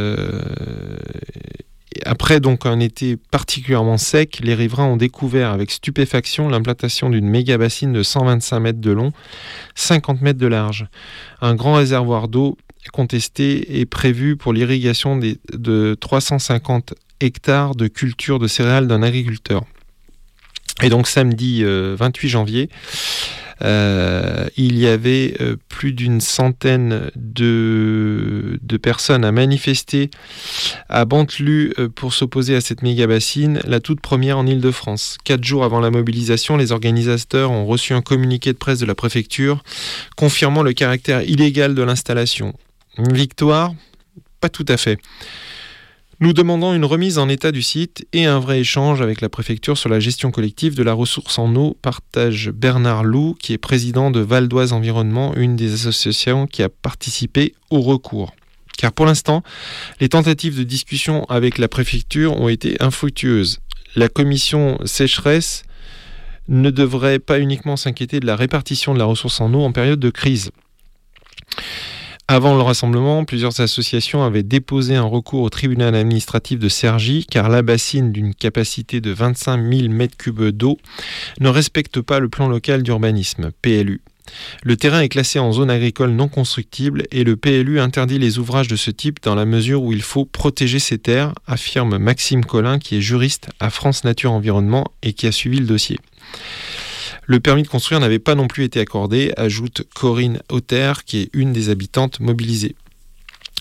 après donc un été particulièrement sec, les riverains ont découvert avec stupéfaction l'implantation d'une méga bassine de 125 mètres de long, 50 mètres de large. Un grand réservoir d'eau contesté est prévu pour l'irrigation de 350 hectares de culture de céréales d'un agriculteur. Et donc samedi 28 janvier, il y avait plus d'une centaine de personnes à manifester à Bantelu pour s'opposer à cette méga bassine, la toute première en Île-de-France. 4 jours avant la mobilisation, les organisateurs ont reçu un communiqué de presse de la préfecture confirmant le caractère illégal de l'installation. Une victoire ? Pas tout à fait. Nous demandons une remise en état du site et un vrai échange avec la préfecture sur la gestion collective de la ressource en eau, partage Bernard Loup, qui est président de Val d'Oise Environnement, une des associations qui a participé au recours. Car pour l'instant, les tentatives de discussion avec la préfecture ont été infructueuses. La commission sécheresse ne devrait pas uniquement s'inquiéter de la répartition de la ressource en eau en période de crise. Avant le rassemblement, plusieurs associations avaient déposé un recours au tribunal administratif de Cergy car la bassine d'une capacité de 25 000 m3 d'eau ne respecte pas le plan local d'urbanisme, PLU. Le terrain est classé en zone agricole non constructible et le PLU interdit les ouvrages de ce type dans la mesure où il faut protéger ces terres, affirme Maxime Collin qui est juriste à France Nature Environnement et qui a suivi le dossier. Le permis de construire n'avait pas non plus été accordé, ajoute Corinne Auter, qui est une des habitantes mobilisées.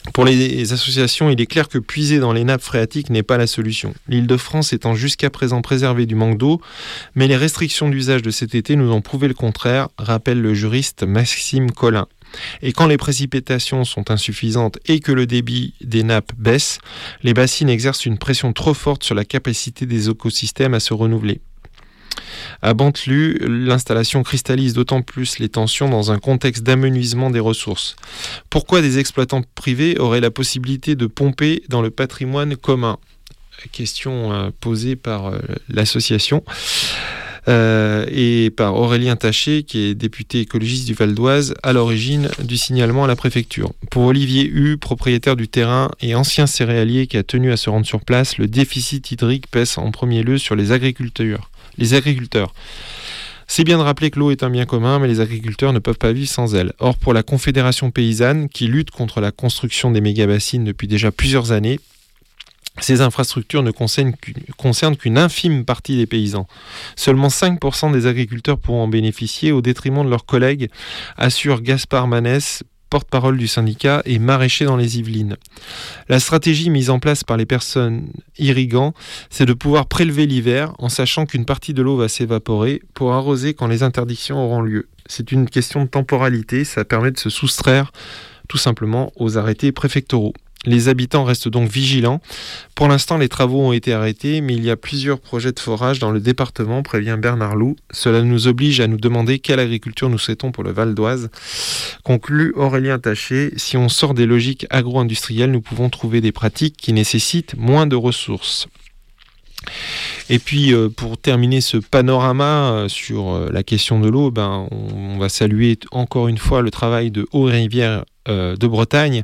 Pour les associations, il est clair que puiser dans les nappes phréatiques n'est pas la solution. L'Île-de-France étant jusqu'à présent préservée du manque d'eau, mais les restrictions d'usage de cet été nous ont prouvé le contraire, rappelle le juriste Maxime Collin. Et quand les précipitations sont insuffisantes et que le débit des nappes baisse, les bassines exercent une pression trop forte sur la capacité des écosystèmes à se renouveler. À Bantelu, l'installation cristallise d'autant plus les tensions dans un contexte d'amenuisement des ressources. Pourquoi des exploitants privés auraient la possibilité de pomper dans le patrimoine commun ? Question posée par l'association et par Aurélien Taché, qui est député écologiste du Val d'Oise, à l'origine du signalement à la préfecture. Pour Olivier Hu, propriétaire du terrain et ancien céréalier qui a tenu à se rendre sur place, le déficit hydrique pèse en premier lieu sur les agriculteurs. C'est bien de rappeler que l'eau est un bien commun, mais les agriculteurs ne peuvent pas vivre sans elle. Or, pour la Confédération paysanne, qui lutte contre la construction des méga-bassines depuis déjà plusieurs années, ces infrastructures ne concernent qu'une infime partie des paysans. Seulement 5% des agriculteurs pourront en bénéficier au détriment de leurs collègues, assure Gaspard Manès, porte-parole du syndicat et maraîcher dans les Yvelines. La stratégie mise en place par les personnes irriguant, c'est de pouvoir prélever l'hiver en sachant qu'une partie de l'eau va s'évaporer pour arroser quand les interdictions auront lieu. C'est une question de temporalité, ça permet de se soustraire tout simplement aux arrêtés préfectoraux. Les habitants restent donc vigilants. Pour l'instant, les travaux ont été arrêtés, mais il y a plusieurs projets de forage dans le département, prévient Bernard Loup. Cela nous oblige à nous demander quelle agriculture nous souhaitons pour le Val d'Oise. Conclut Aurélien Taché, si on sort des logiques agro-industrielles, nous pouvons trouver des pratiques qui nécessitent moins de ressources. Et puis pour terminer ce panorama sur la question de l'eau, on va saluer encore une fois le travail de Eaux-et-Rivières de Bretagne,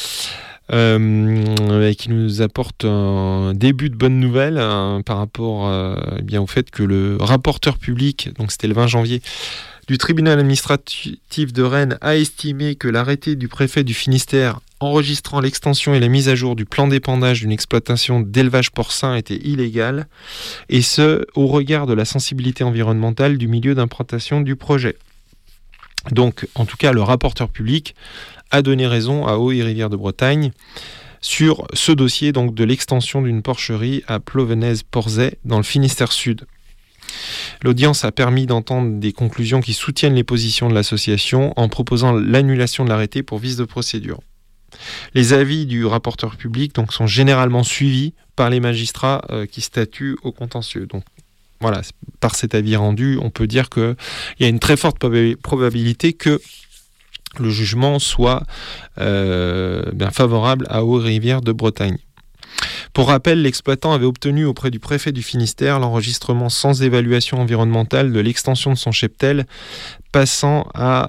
qui nous apporte un début de bonnes nouvelles par rapport au fait que le rapporteur public, donc c'était le 20 janvier, du tribunal administratif de Rennes a estimé que l'arrêté du préfet du Finistère enregistrant l'extension et la mise à jour du plan d'épandage d'une exploitation d'élevage porcin était illégal, et ce, au regard de la sensibilité environnementale du milieu d'implantation du projet. Donc, en tout cas, le rapporteur public a donné raison à Eaux-et-Rivières de Bretagne sur ce dossier donc, de l'extension d'une porcherie à Plovenez-Porzay dans le Finistère Sud. L'audience a permis d'entendre des conclusions qui soutiennent les positions de l'association en proposant l'annulation de l'arrêté pour vice de procédure. Les avis du rapporteur public donc, sont généralement suivis par les magistrats qui statuent au contentieux. Donc, voilà, par cet avis rendu, on peut dire qu'il y a une très forte probabilité que le jugement soit favorable à Eaux-et-Rivières de Bretagne. Pour rappel, l'exploitant avait obtenu auprès du préfet du Finistère l'enregistrement sans évaluation environnementale de l'extension de son cheptel, passant à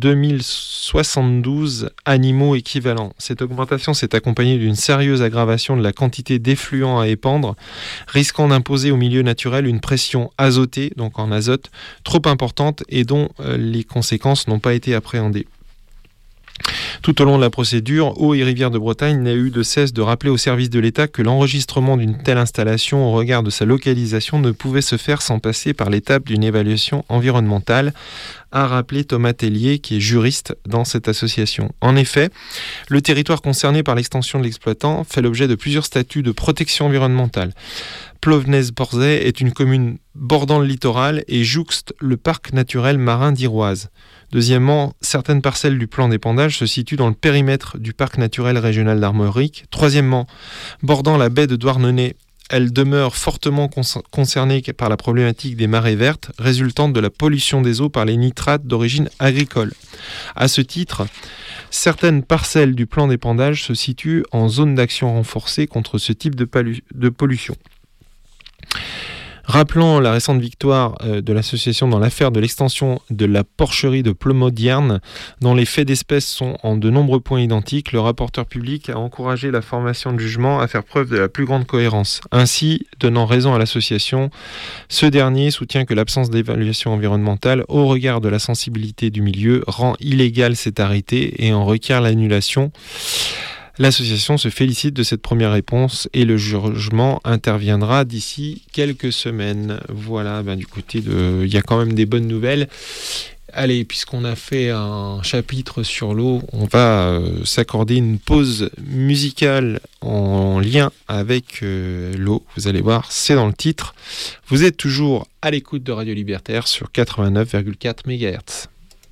2072 animaux équivalents. Cette augmentation s'est accompagnée d'une sérieuse aggravation de la quantité d'effluents à épandre, risquant d'imposer au milieu naturel une pression azotée, donc en azote, trop importante et dont les conséquences n'ont pas été appréhendées. Tout au long de la procédure, Eaux-et-Rivières de Bretagne n'a eu de cesse de rappeler au service de l'État que l'enregistrement d'une telle installation au regard de sa localisation ne pouvait se faire sans passer par l'étape d'une évaluation environnementale, a rappelé Thomas Tellier, qui est juriste dans cette association. En effet, le territoire concerné par l'extension de l'exploitant fait l'objet de plusieurs statuts de protection environnementale. Plovenez-Porzay est une commune bordant le littoral et jouxte le parc naturel marin d'Iroise. Deuxièmement, certaines parcelles du plan d'épandage se situent dans le périmètre du parc naturel régional d'Armorique. Troisièmement, bordant la baie de Douarnenez, elle demeure fortement concernée par la problématique des marées vertes, résultante de la pollution des eaux par les nitrates d'origine agricole. À ce titre, certaines parcelles du plan d'épandage se situent en zone d'action renforcée contre ce type de pollution. Rappelant la récente victoire de l'association dans l'affaire de l'extension de la porcherie de Plomodierne, dont les faits d'espèce sont en de nombreux points identiques, le rapporteur public a encouragé la formation de jugement à faire preuve de la plus grande cohérence. Ainsi, donnant raison à l'association, ce dernier soutient que l'absence d'évaluation environnementale au regard de la sensibilité du milieu rend illégal cet arrêté et en requiert l'annulation. L'association se félicite de cette première réponse et le jugement interviendra d'ici quelques semaines. Voilà, du côté il y a quand même des bonnes nouvelles. Allez, puisqu'on a fait un chapitre sur l'eau, on va s'accorder une pause musicale en lien avec l'eau. Vous allez voir, c'est dans le titre. Vous êtes toujours à l'écoute de Radio Libertaire sur 89,4 MHz.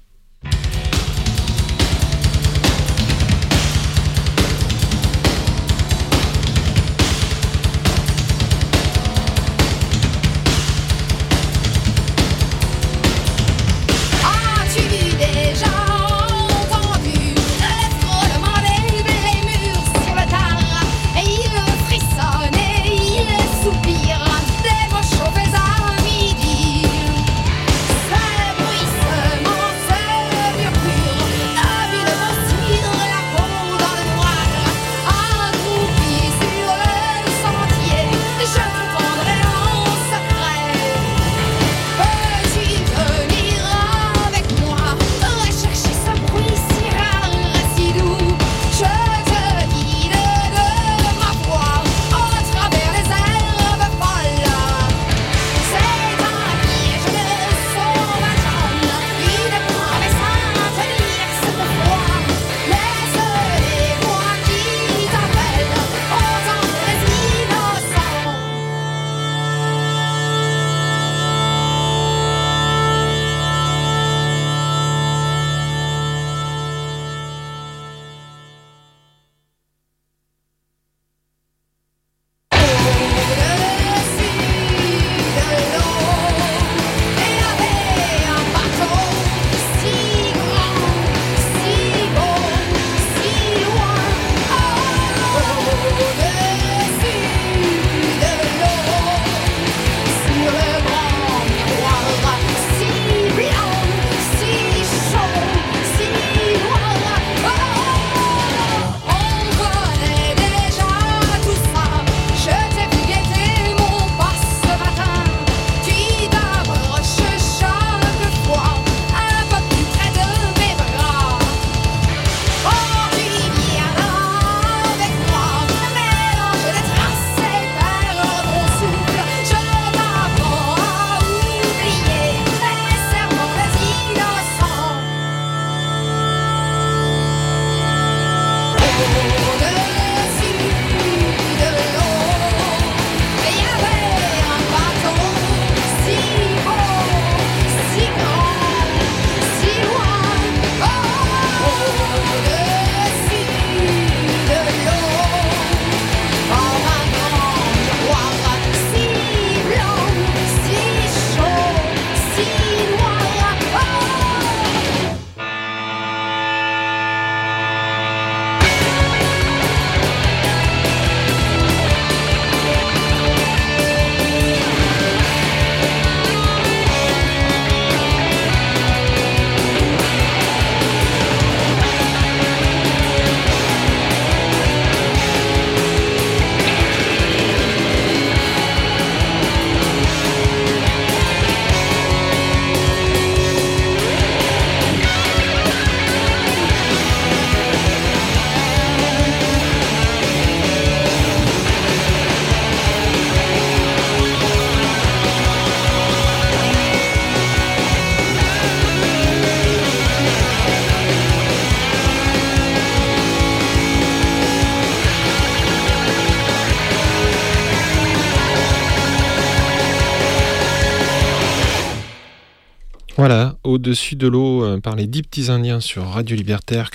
Voilà, au-dessus de l'eau par les 10 petits Indiens sur Radio Libertaire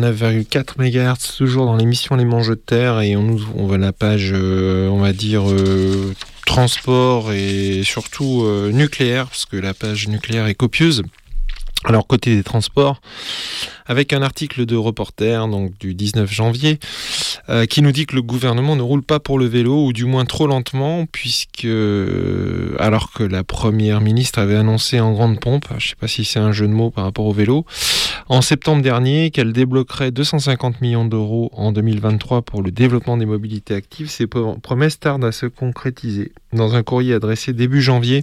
89,4 MHz, toujours dans l'émission Les Mangeux de Terre, et on voit la page, on va dire, transport et surtout nucléaire, parce que la page nucléaire est copieuse. Alors, côté des transports, avec un article de Reporter, donc du 19 janvier, qui nous dit que le gouvernement ne roule pas pour le vélo, ou du moins trop lentement, puisque, alors que la première ministre avait annoncé en grande pompe, je ne sais pas si c'est un jeu de mots par rapport au vélo, en septembre dernier, qu'elle débloquerait 250 millions d'euros en 2023 pour le développement des mobilités actives, ces promesses tardent à se concrétiser. Dans un courrier adressé début janvier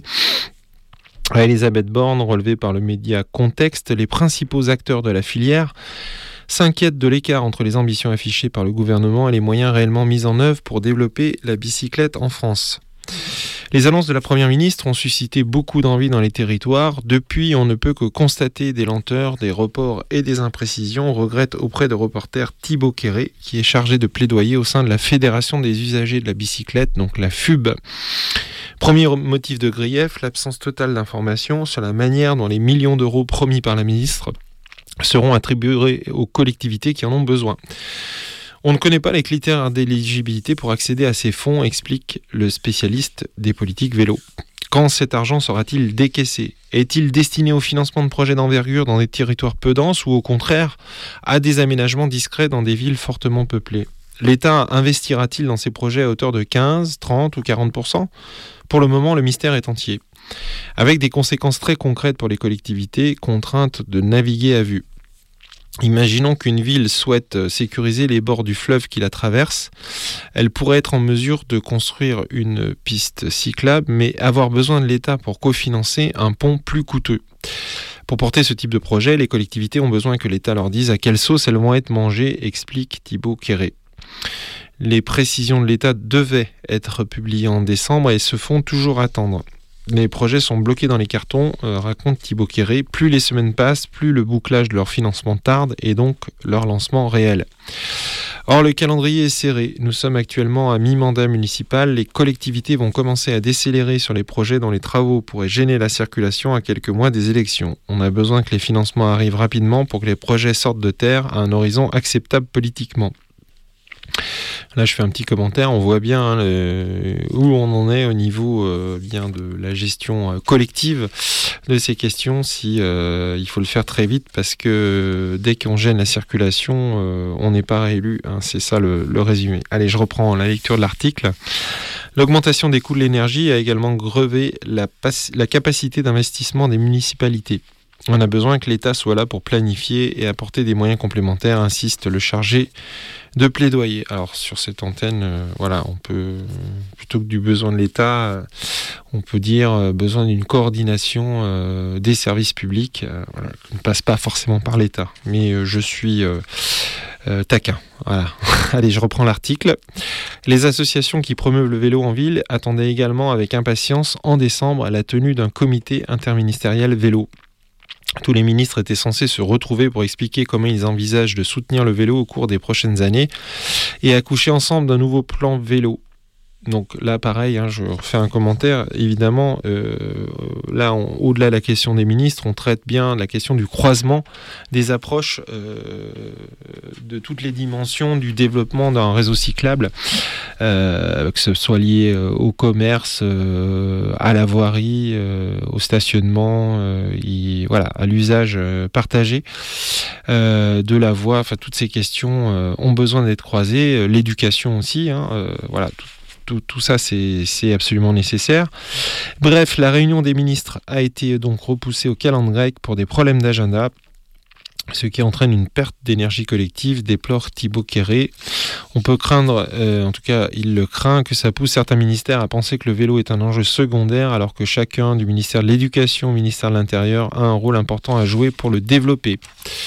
à Elisabeth Borne, relevé par le média Contexte, les principaux acteurs de la filière s'inquiètent de l'écart entre les ambitions affichées par le gouvernement et les moyens réellement mis en œuvre pour développer la bicyclette en France. Les annonces de la Première ministre ont suscité beaucoup d'envie dans les territoires. Depuis, on ne peut que constater des lenteurs, des reports et des imprécisions, regrette auprès de Reporter Thibaut Quéré, qui est chargé de plaidoyer au sein de la Fédération des usagers de la bicyclette, donc la FUB. Premier motif de grief, l'absence totale d'informations sur la manière dont les millions d'euros promis par la ministre seront attribués aux collectivités qui en ont besoin. On ne connaît pas les critères d'éligibilité pour accéder à ces fonds, explique le spécialiste des politiques vélo. Quand cet argent sera-t-il décaissé ? Est-il destiné au financement de projets d'envergure dans des territoires peu denses ou au contraire à des aménagements discrets dans des villes fortement peuplées ? L'État investira-t-il dans ces projets à hauteur de 15, 30 ou 40%? Pour le moment, le mystère est entier. Avec des conséquences très concrètes pour les collectivités, contraintes de naviguer à vue. Imaginons qu'une ville souhaite sécuriser les bords du fleuve qui la traverse. Elle pourrait être en mesure de construire une piste cyclable, mais avoir besoin de l'État pour cofinancer un pont plus coûteux. Pour porter ce type de projet, les collectivités ont besoin que l'État leur dise à quelle sauce elles vont être mangées, explique Thibaut Quéré. Les précisions de l'État devaient être publiées en décembre et se font toujours attendre. Les projets sont bloqués dans les cartons, raconte Thibaut Quéré. Plus les semaines passent, plus le bouclage de leur financement tarde et donc leur lancement réel. Or, le calendrier est serré. Nous sommes actuellement à mi-mandat municipal. Les collectivités vont commencer à décélérer sur les projets dont les travaux pourraient gêner la circulation à quelques mois des élections. On a besoin que les financements arrivent rapidement pour que les projets sortent de terre à un horizon acceptable politiquement. Là, je fais un petit commentaire. On voit bien où on en est au niveau bien de la gestion collective de ces questions. Il faut le faire très vite parce que dès qu'on gêne la circulation, on n'est pas réélu. C'est ça le résumé. Allez, je reprends la lecture de l'article. L'augmentation des coûts de l'énergie a également grevé la capacité d'investissement des municipalités. On a besoin que l'État soit là pour planifier et apporter des moyens complémentaires, insiste le chargé de plaidoyer. Alors sur cette antenne, on peut, plutôt que du besoin de l'État, on peut dire besoin d'une coordination des services publics, qui ne passe pas forcément par l'État. Mais je suis taquin. Voilà. Allez, je reprends l'article. Les associations qui promeuvent le vélo en ville attendaient également avec impatience en décembre la tenue d'un comité interministériel vélo. Tous les ministres étaient censés se retrouver pour expliquer comment ils envisagent de soutenir le vélo au cours des prochaines années et accoucher ensemble d'un nouveau plan vélo. Donc là, pareil, je refais un commentaire. Évidemment, là, au-delà de la question des ministres, on traite bien la question du croisement des approches de toutes les dimensions du développement d'un réseau cyclable, que ce soit lié au commerce, à la voirie, au stationnement, à l'usage partagé de la voie. Enfin, toutes ces questions ont besoin d'être croisées. L'éducation aussi, Tout ça, c'est absolument nécessaire. Bref, la réunion des ministres a été donc repoussée au calendrier grec pour des problèmes d'agenda, ce qui entraîne une perte d'énergie collective, déplore Thibaut Quéré. On peut craindre, en tout cas il le craint, que ça pousse certains ministères à penser que le vélo est un enjeu secondaire, alors que chacun, du ministère de l'Éducation au ministère de l'Intérieur, a un rôle important à jouer pour le développer.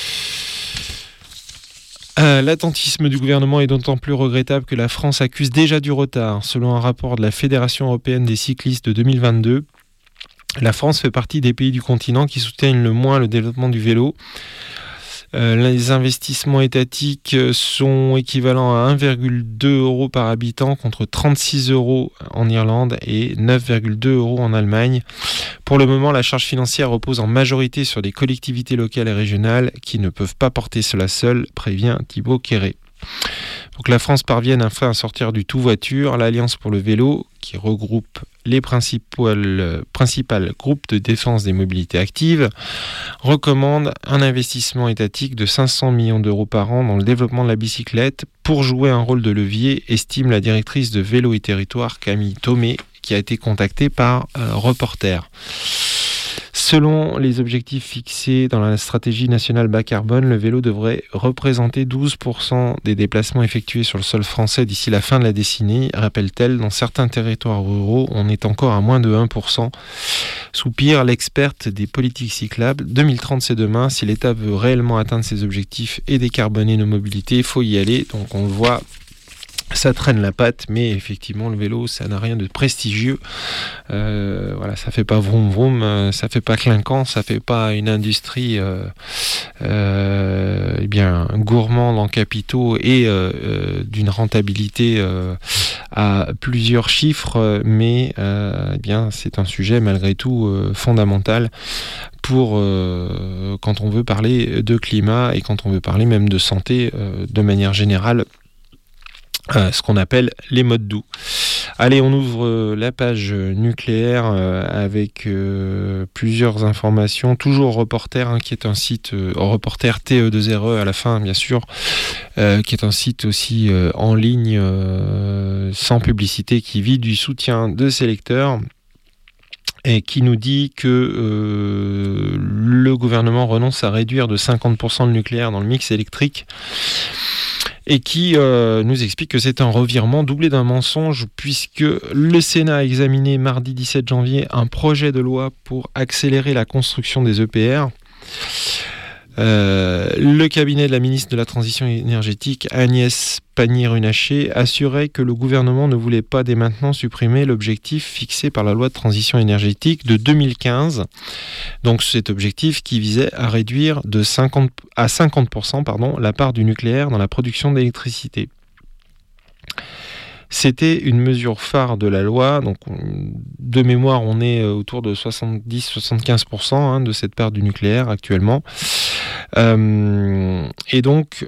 L'attentisme du gouvernement est d'autant plus regrettable que la France accuse déjà du retard. Selon un rapport de la Fédération européenne des cyclistes de 2022, la France fait partie des pays du continent qui soutiennent le moins le développement du vélo. Les investissements étatiques sont équivalents à 1,2 € par habitant contre 36 € en Irlande et 9,2 € en Allemagne. Pour le moment, la charge financière repose en majorité sur des collectivités locales et régionales qui ne peuvent pas porter cela seules, prévient Thibaut Quéré. Pour que la France parvienne enfin à sortir du tout-voiture, l'Alliance pour le vélo, qui regroupe les principales groupes de défense des mobilités actives, recommande un investissement étatique de 500 millions d'euros par an dans le développement de la bicyclette pour jouer un rôle de levier, estime la directrice de Vélo et Territoire, Camille Thomé, qui a été contactée par Reporter. Selon les objectifs fixés dans la stratégie nationale bas carbone, le vélo devrait représenter 12% des déplacements effectués sur le sol français d'ici la fin de la décennie, rappelle-t-elle. Dans certains territoires ruraux, on est encore à moins de 1%. Soupire l'experte des politiques cyclables. 2030, c'est demain. Si l'État veut réellement atteindre ses objectifs et décarboner nos mobilités, il faut y aller. Donc on le voit, Ça traîne la patte, mais effectivement le vélo ça n'a rien de prestigieux. Voilà, ça fait pas vroom vroom, ça fait pas clinquant, ça fait pas une industrie bien gourmande en capitaux et d'une rentabilité à plusieurs chiffres, mais bien c'est un sujet malgré tout fondamental pour quand on veut parler de climat et quand on veut parler même de santé de manière générale. Ce qu'on appelle les modes doux. Allez, on ouvre la page nucléaire avec plusieurs informations. Toujours Reporter, qui est un site, Reporter TE2RE à la fin, bien sûr, qui est un site aussi en ligne, sans publicité, qui vit du soutien de ses lecteurs et qui nous dit que le gouvernement renonce à réduire de 50% le nucléaire dans le mix électrique. Et qui nous explique que c'est un revirement doublé d'un mensonge, puisque le Sénat a examiné mardi 17 janvier un projet de loi pour accélérer la construction des EPR. Le cabinet de la ministre de la Transition énergétique, Agnès Pannier-Runacher, assurait que le gouvernement ne voulait pas dès maintenant supprimer l'objectif fixé par la loi de transition énergétique de 2015. Donc cet objectif qui visait à réduire de 50% la part du nucléaire dans la production d'électricité. C'était une mesure phare de la loi, donc de mémoire on est autour de 70-75% de cette part du nucléaire actuellement. Et donc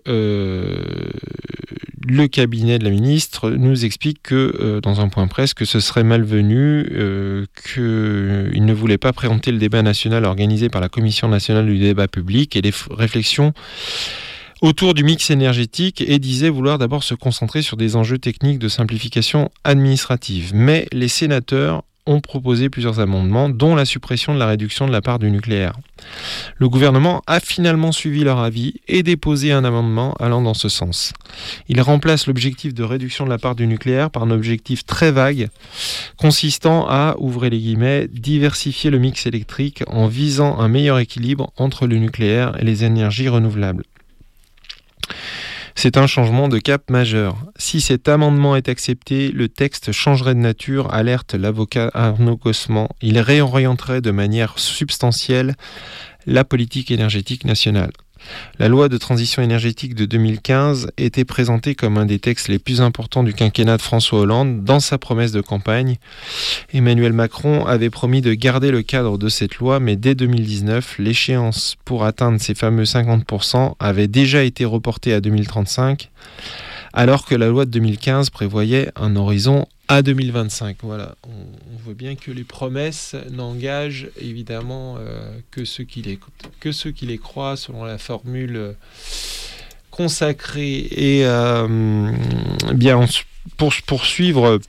le cabinet de la ministre nous explique que, dans un point presse, que ce serait malvenu, qu'il ne voulait pas préempter le débat national organisé par la Commission nationale du débat public et les réflexions autour du mix énergétique, et disait vouloir d'abord se concentrer sur des enjeux techniques de simplification administrative. Mais les sénateurs ont proposé plusieurs amendements, dont la suppression de la réduction de la part du nucléaire. Le gouvernement a finalement suivi leur avis et déposé un amendement allant dans ce sens. Il remplace l'objectif de réduction de la part du nucléaire par un objectif très vague, consistant à, ouvrez les guillemets, diversifier le mix électrique en visant un meilleur équilibre entre le nucléaire et les énergies renouvelables. C'est un changement de cap majeur. Si cet amendement est accepté, le texte changerait de nature, alerte l'avocat Arnaud Gossement. Il réorienterait de manière substantielle la politique énergétique nationale. La loi de transition énergétique de 2015 était présentée comme un des textes les plus importants du quinquennat de François Hollande. Dans sa promesse de campagne, Emmanuel Macron avait promis de garder le cadre de cette loi, mais dès 2019, l'échéance pour atteindre ces fameux 50% avait déjà été reportée à 2035, alors que la loi de 2015 prévoyait un horizon à 2025. Voilà, on voit bien que les promesses n'engagent évidemment que ceux qui les croient, selon la formule consacrée. Et bien, pour poursuivre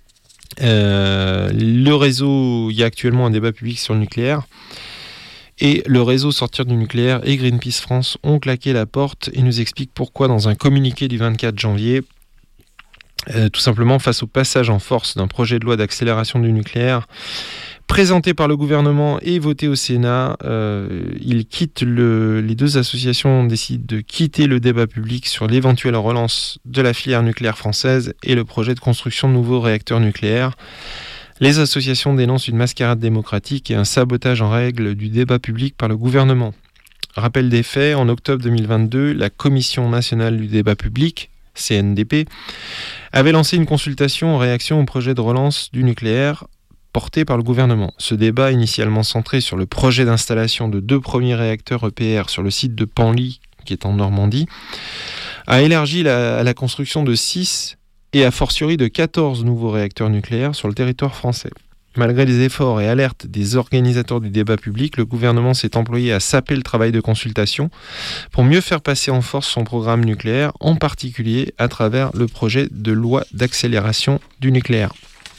le réseau, il y a actuellement un débat public sur le nucléaire. Et le réseau Sortir du nucléaire et Greenpeace France ont claqué la porte et nous expliquent pourquoi dans un communiqué du 24 janvier. Tout simplement face au passage en force d'un projet de loi d'accélération du nucléaire présenté par le gouvernement et voté au Sénat, les deux associations décident de quitter le débat public sur l'éventuelle relance de la filière nucléaire française et le projet de construction de nouveaux réacteurs nucléaires. Les associations dénoncent une mascarade démocratique et un sabotage en règle du débat public par le gouvernement. Rappel des faits, en octobre 2022, la Commission nationale du débat public, CNDP, avait lancé une consultation en réaction au projet de relance du nucléaire porté par le gouvernement. Ce débat, initialement centré sur le projet d'installation de 2 premiers réacteurs EPR sur le site de Penly, qui est en Normandie, a élargi à la construction de 6 et a fortiori de 14 nouveaux réacteurs nucléaires sur le territoire français. Malgré les efforts et alertes des organisateurs du débat public, le gouvernement s'est employé à saper le travail de consultation pour mieux faire passer en force son programme nucléaire, en particulier à travers le projet de loi d'accélération du nucléaire.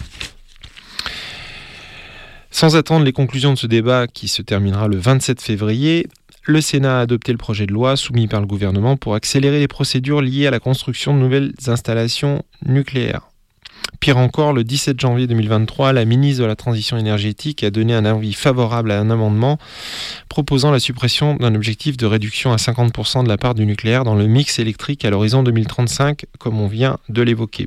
Sans attendre les conclusions de ce débat qui se terminera le 27 février, le Sénat a adopté le projet de loi soumis par le gouvernement pour accélérer les procédures liées à la construction de nouvelles installations nucléaires. Pire encore, le 17 janvier 2023, la ministre de la Transition énergétique a donné un avis favorable à un amendement proposant la suppression d'un objectif de réduction à 50% de la part du nucléaire dans le mix électrique à l'horizon 2035, comme on vient de l'évoquer.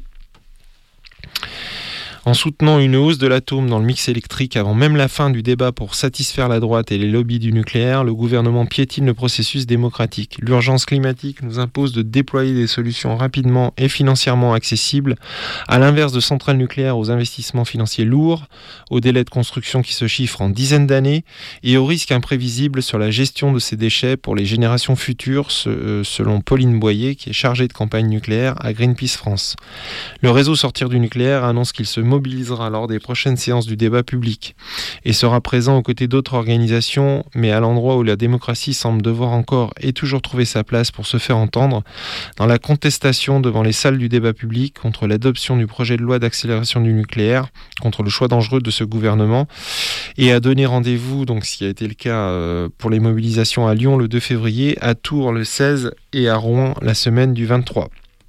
En soutenant une hausse de l'atome dans le mix électrique avant même la fin du débat pour satisfaire la droite et les lobbies du nucléaire, le gouvernement piétine le processus démocratique. L'urgence climatique nous impose de déployer des solutions rapidement et financièrement accessibles, à l'inverse de centrales nucléaires aux investissements financiers lourds, aux délais de construction qui se chiffrent en dizaines d'années et aux risques imprévisibles sur la gestion de ces déchets pour les générations futures, selon Pauline Boyer, qui est chargée de campagne nucléaire à Greenpeace France. Le réseau Sortir du nucléaire annonce qu'il se mobilisera lors des prochaines séances du débat public et sera présent aux côtés d'autres organisations, mais à l'endroit où la démocratie semble devoir encore et toujours trouver sa place pour se faire entendre, dans la contestation devant les salles du débat public contre l'adoption du projet de loi d'accélération du nucléaire, contre le choix dangereux de ce gouvernement, et à donner rendez-vous, donc ce qui a été le cas pour les mobilisations à Lyon le 2 février, à Tours le 16 et à Rouen la semaine du 23.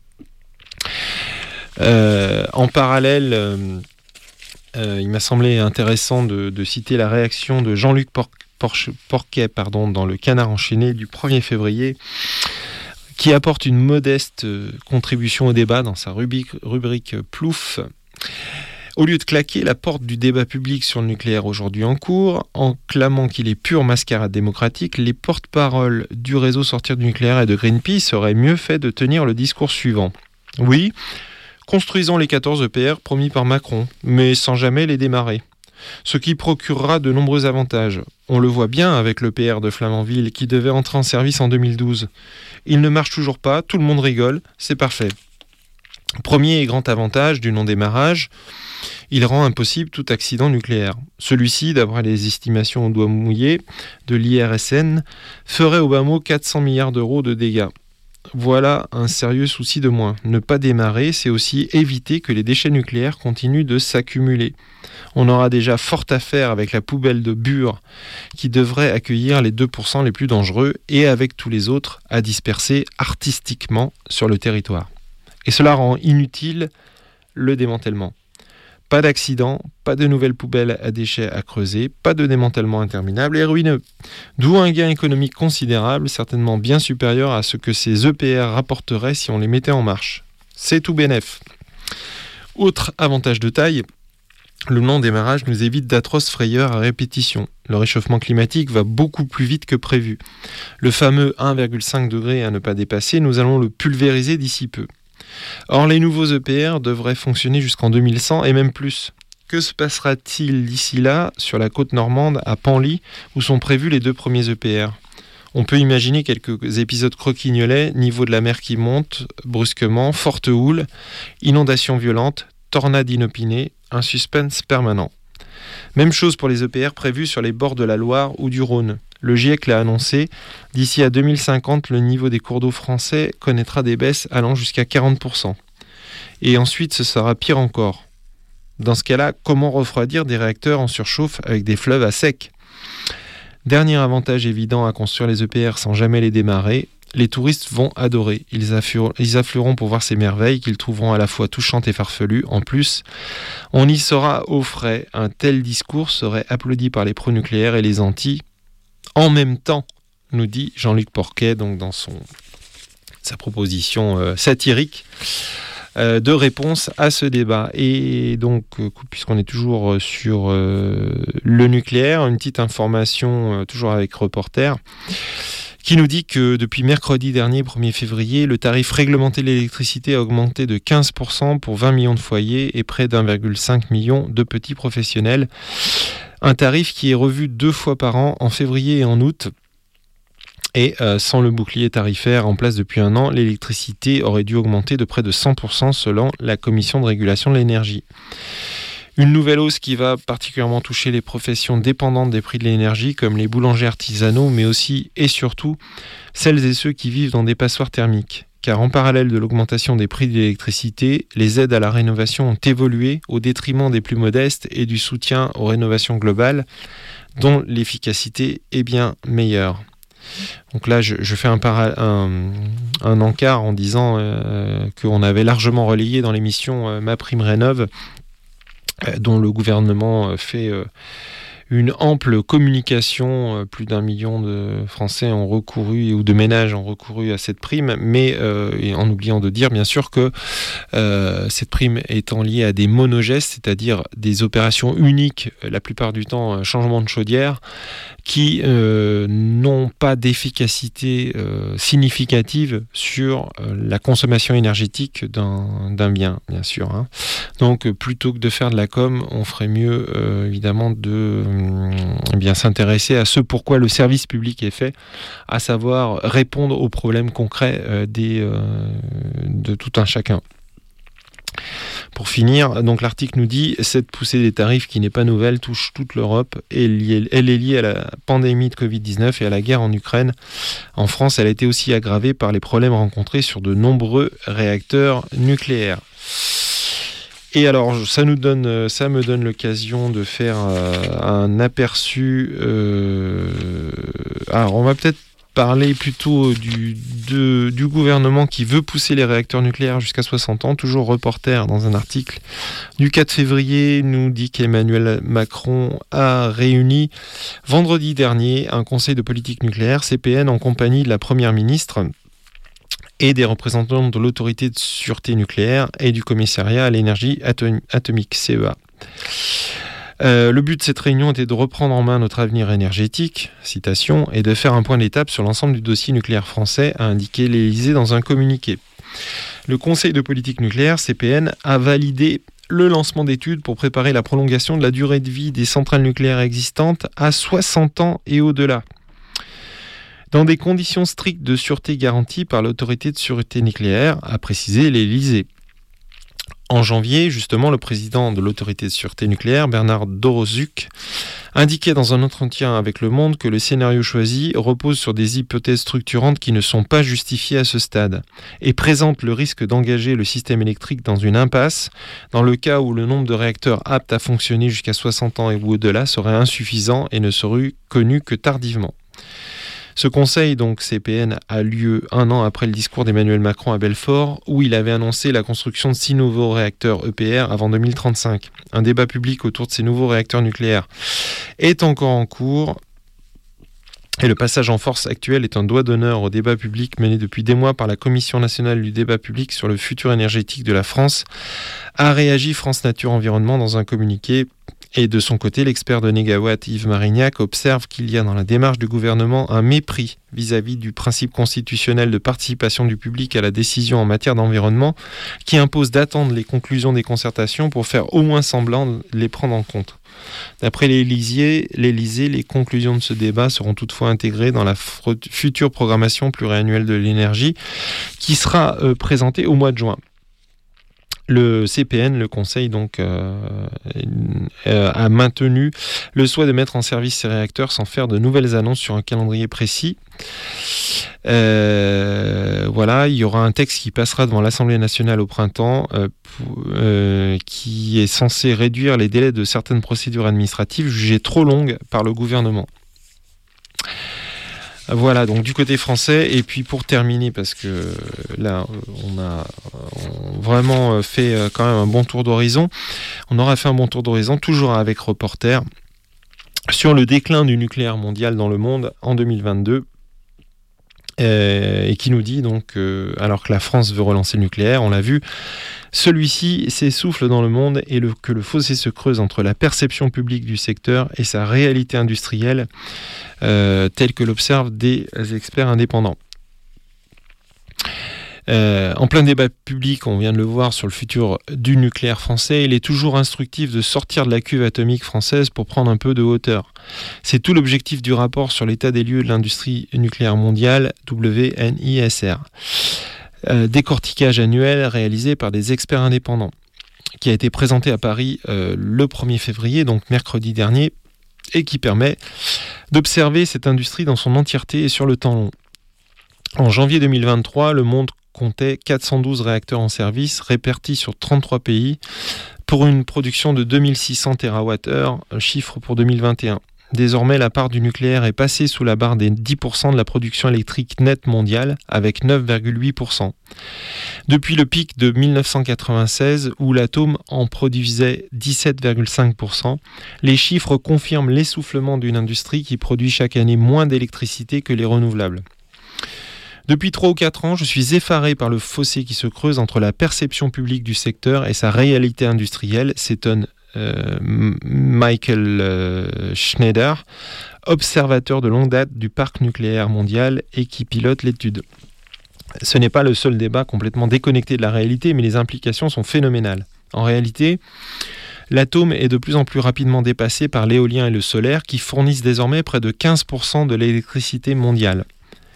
En parallèle, il m'a semblé intéressant de citer la réaction de Jean-Luc Porquet dans le Canard enchaîné du 1er février, qui apporte une modeste contribution au débat dans sa rubrique Plouf. Au lieu de claquer la porte du débat public sur le nucléaire aujourd'hui en cours, en clamant qu'il est pure mascarade démocratique, les porte-paroles du réseau Sortir du nucléaire et de Greenpeace auraient mieux fait de tenir le discours suivant. Oui, construisons les 14 EPR promis par Macron, mais sans jamais les démarrer. Ce qui procurera de nombreux avantages. On le voit bien avec l'EPR de Flamanville qui devait entrer en service en 2012. Il ne marche toujours pas, tout le monde rigole, c'est parfait. Premier et grand avantage du non-démarrage, il rend impossible tout accident nucléaire. Celui-ci, d'après les estimations au doigt mouillé de l'IRSN, ferait au bas mot 400 milliards d'euros de dégâts. Voilà un sérieux souci de moins. Ne pas démarrer, c'est aussi éviter que les déchets nucléaires continuent de s'accumuler. On aura déjà fort à faire avec la poubelle de Bure qui devrait accueillir les 2% les plus dangereux et avec tous les autres à disperser artistiquement sur le territoire. Et cela rend inutile le démantèlement. Pas d'accident, pas de nouvelles poubelles à déchets à creuser, pas de démantèlement interminable et ruineux. D'où un gain économique considérable, certainement bien supérieur à ce que ces EPR rapporteraient si on les mettait en marche. C'est tout bénef. Autre avantage de taille, le non-démarrage nous évite d'atroces frayeurs à répétition. Le réchauffement climatique va beaucoup plus vite que prévu. Le fameux 1,5 degré à ne pas dépasser, nous allons le pulvériser d'ici peu. Or, les nouveaux EPR devraient fonctionner jusqu'en 2100 et même plus. Que se passera-t-il d'ici là sur la côte normande à Panly où sont prévus les 2 premiers EPR ? On peut imaginer quelques épisodes croquignolets, niveau de la mer qui monte brusquement, forte houle, inondations violentes, tornades inopinées, un suspense permanent. Même chose pour les EPR prévus sur les bords de la Loire ou du Rhône. Le GIEC l'a annoncé, d'ici à 2050, le niveau des cours d'eau français connaîtra des baisses allant jusqu'à 40%. Et ensuite, ce sera pire encore. Dans ce cas-là, comment refroidir des réacteurs en surchauffe avec des fleuves à sec ? Dernier avantage évident à construire les EPR sans jamais les démarrer, les touristes vont adorer. Ils afflueront pour voir ces merveilles qu'ils trouveront à la fois touchantes et farfelues. En plus, on y sera au frais. Un tel discours serait applaudi par les pro-nucléaires et les anti. En même temps, nous dit Jean-Luc Porquet, donc dans sa proposition satirique de réponse à ce débat. Et donc, puisqu'on est toujours sur le nucléaire, une petite information, toujours avec Reporter, qui nous dit que depuis mercredi dernier, 1er février, le tarif réglementé de l'électricité a augmenté de 15% pour 20 millions de foyers et près d'1,5 million de petits professionnels. Un tarif qui est revu 2 fois par an, en février et en août. Et sans le bouclier tarifaire en place depuis 1 an, l'électricité aurait dû augmenter de près de 100% selon la Commission de régulation de l'énergie. Une nouvelle hausse qui va particulièrement toucher les professions dépendantes des prix de l'énergie, comme les boulangers artisanaux, mais aussi et surtout celles et ceux qui vivent dans des passoires thermiques. Car en parallèle de l'augmentation des prix de l'électricité, les aides à la rénovation ont évolué au détriment des plus modestes et du soutien aux rénovations globales, dont l'efficacité est bien meilleure. Donc là, je fais un encart en disant qu'on avait largement relayé dans l'émission MaPrimeRénov', dont le gouvernement fait une ample communication. Plus d'1 million de Français ont recouru, ou de ménages ont recouru à cette prime, mais en oubliant de dire bien sûr que cette prime étant liée à des monogestes, c'est-à-dire des opérations uniques, la plupart du temps changement de chaudière, qui n'ont pas d'efficacité significative sur la consommation énergétique d'un bien sûr. Hein. Donc plutôt que de faire de la com, on ferait mieux évidemment de s'intéresser à ce pourquoi le service public est fait, à savoir répondre aux problèmes concrets de tout un chacun. Pour finir, donc l'article nous dit cette poussée des tarifs qui n'est pas nouvelle touche toute l'Europe et elle est liée à la pandémie de Covid-19 et à la guerre en Ukraine. En France, elle a été aussi aggravée par les problèmes rencontrés sur de nombreux réacteurs nucléaires. Et alors, ça me donne l'occasion de faire un aperçu. Alors, on va peut-être parler plutôt du gouvernement qui veut pousser les réacteurs nucléaires jusqu'à 60 ans. Toujours Reporter, dans un article du 4 février, nous dit qu'Emmanuel Macron a réuni vendredi dernier un conseil de politique nucléaire, CPN, en compagnie de la Première ministre et des représentants de l'autorité de sûreté nucléaire et du commissariat à l'énergie atomique, CEA. Le but de cette réunion était de reprendre en main notre avenir énergétique, citation, et de faire un point d'étape sur l'ensemble du dossier nucléaire français, a indiqué l'Élysée dans un communiqué. Le Conseil de politique nucléaire, CPN, a validé le lancement d'études pour préparer la prolongation de la durée de vie des centrales nucléaires existantes à 60 ans et au-delà, dans des conditions strictes de sûreté garanties par l'autorité de sûreté nucléaire, a précisé l'Élysée. En janvier, justement, le président de l'autorité de sûreté nucléaire, Bernard Doroszczuk, indiquait dans un entretien avec Le Monde que le scénario choisi repose sur des hypothèses structurantes qui ne sont pas justifiées à ce stade et présente le risque d'engager le système électrique dans une impasse dans le cas où le nombre de réacteurs aptes à fonctionner jusqu'à 60 ans et au-delà serait insuffisant et ne serait connu que tardivement. Ce conseil, donc CPN, a lieu 1 an après le discours d'Emmanuel Macron à Belfort, où il avait annoncé la construction de 6 nouveaux réacteurs EPR avant 2035. Un débat public autour de ces nouveaux réacteurs nucléaires est encore en cours. Et le passage en force actuel est un doigt d'honneur au débat public mené depuis des mois par la Commission nationale du débat public sur le futur énergétique de la France, a réagi France Nature Environnement dans un communiqué. Et de son côté, l'expert de Négawatt, Yves Marignac, observe qu'il y a dans la démarche du gouvernement un mépris vis-à-vis du principe constitutionnel de participation du public à la décision en matière d'environnement, qui impose d'attendre les conclusions des concertations pour faire au moins semblant de les prendre en compte. D'après l'Élysée, les conclusions de ce débat seront toutefois intégrées dans la future programmation pluriannuelle de l'énergie, qui sera présentée au mois de juin. Le CPN, le Conseil, donc, a maintenu le souhait de mettre en service ces réacteurs sans faire de nouvelles annonces sur un calendrier précis. Voilà, il y aura un texte qui passera devant l'Assemblée nationale au printemps, qui est censé réduire les délais de certaines procédures administratives jugées trop longues par le gouvernement. Voilà, donc du côté français. Et puis pour terminer, parce que là, on a vraiment fait quand même un bon tour d'horizon. On aura fait un bon tour d'horizon, toujours avec Reporter, sur le déclin du nucléaire mondial dans le monde en 2022. Et qui nous dit donc, alors que la France veut relancer le nucléaire, on l'a vu, celui-ci s'essouffle dans le monde et que le fossé se creuse entre la perception publique du secteur et sa réalité industrielle, telle que l'observent des experts indépendants. En plein débat public, on vient de le voir, sur le futur du nucléaire français, il est toujours instructif de sortir de la cuve atomique française pour prendre un peu de hauteur. C'est tout l'objectif du rapport sur l'état des lieux de l'industrie nucléaire mondiale, WNISR. Décortiquage annuel réalisé par des experts indépendants, qui a été présenté à Paris le 1er février, donc mercredi dernier, et qui permet d'observer cette industrie dans son entièreté et sur le temps long. En janvier 2023, le monde comptait 412 réacteurs en service répartis sur 33 pays pour une production de 2600 TWh, un chiffre pour 2021. Désormais, la part du nucléaire est passée sous la barre des 10% de la production électrique nette mondiale, avec 9,8%. Depuis le pic de 1996, où l'atome en produisait 17,5%, les chiffres confirment l'essoufflement d'une industrie qui produit chaque année moins d'électricité que les renouvelables. Depuis 3 ou 4 ans, je suis effaré par le fossé qui se creuse entre la perception publique du secteur et sa réalité industrielle, s'étonne Michael Schneider, observateur de longue date du parc nucléaire mondial et qui pilote l'étude. Ce n'est pas le seul débat complètement déconnecté de la réalité, mais les implications sont phénoménales. En réalité, l'atome est de plus en plus rapidement dépassé par l'éolien et le solaire qui fournissent désormais près de 15% de l'électricité mondiale.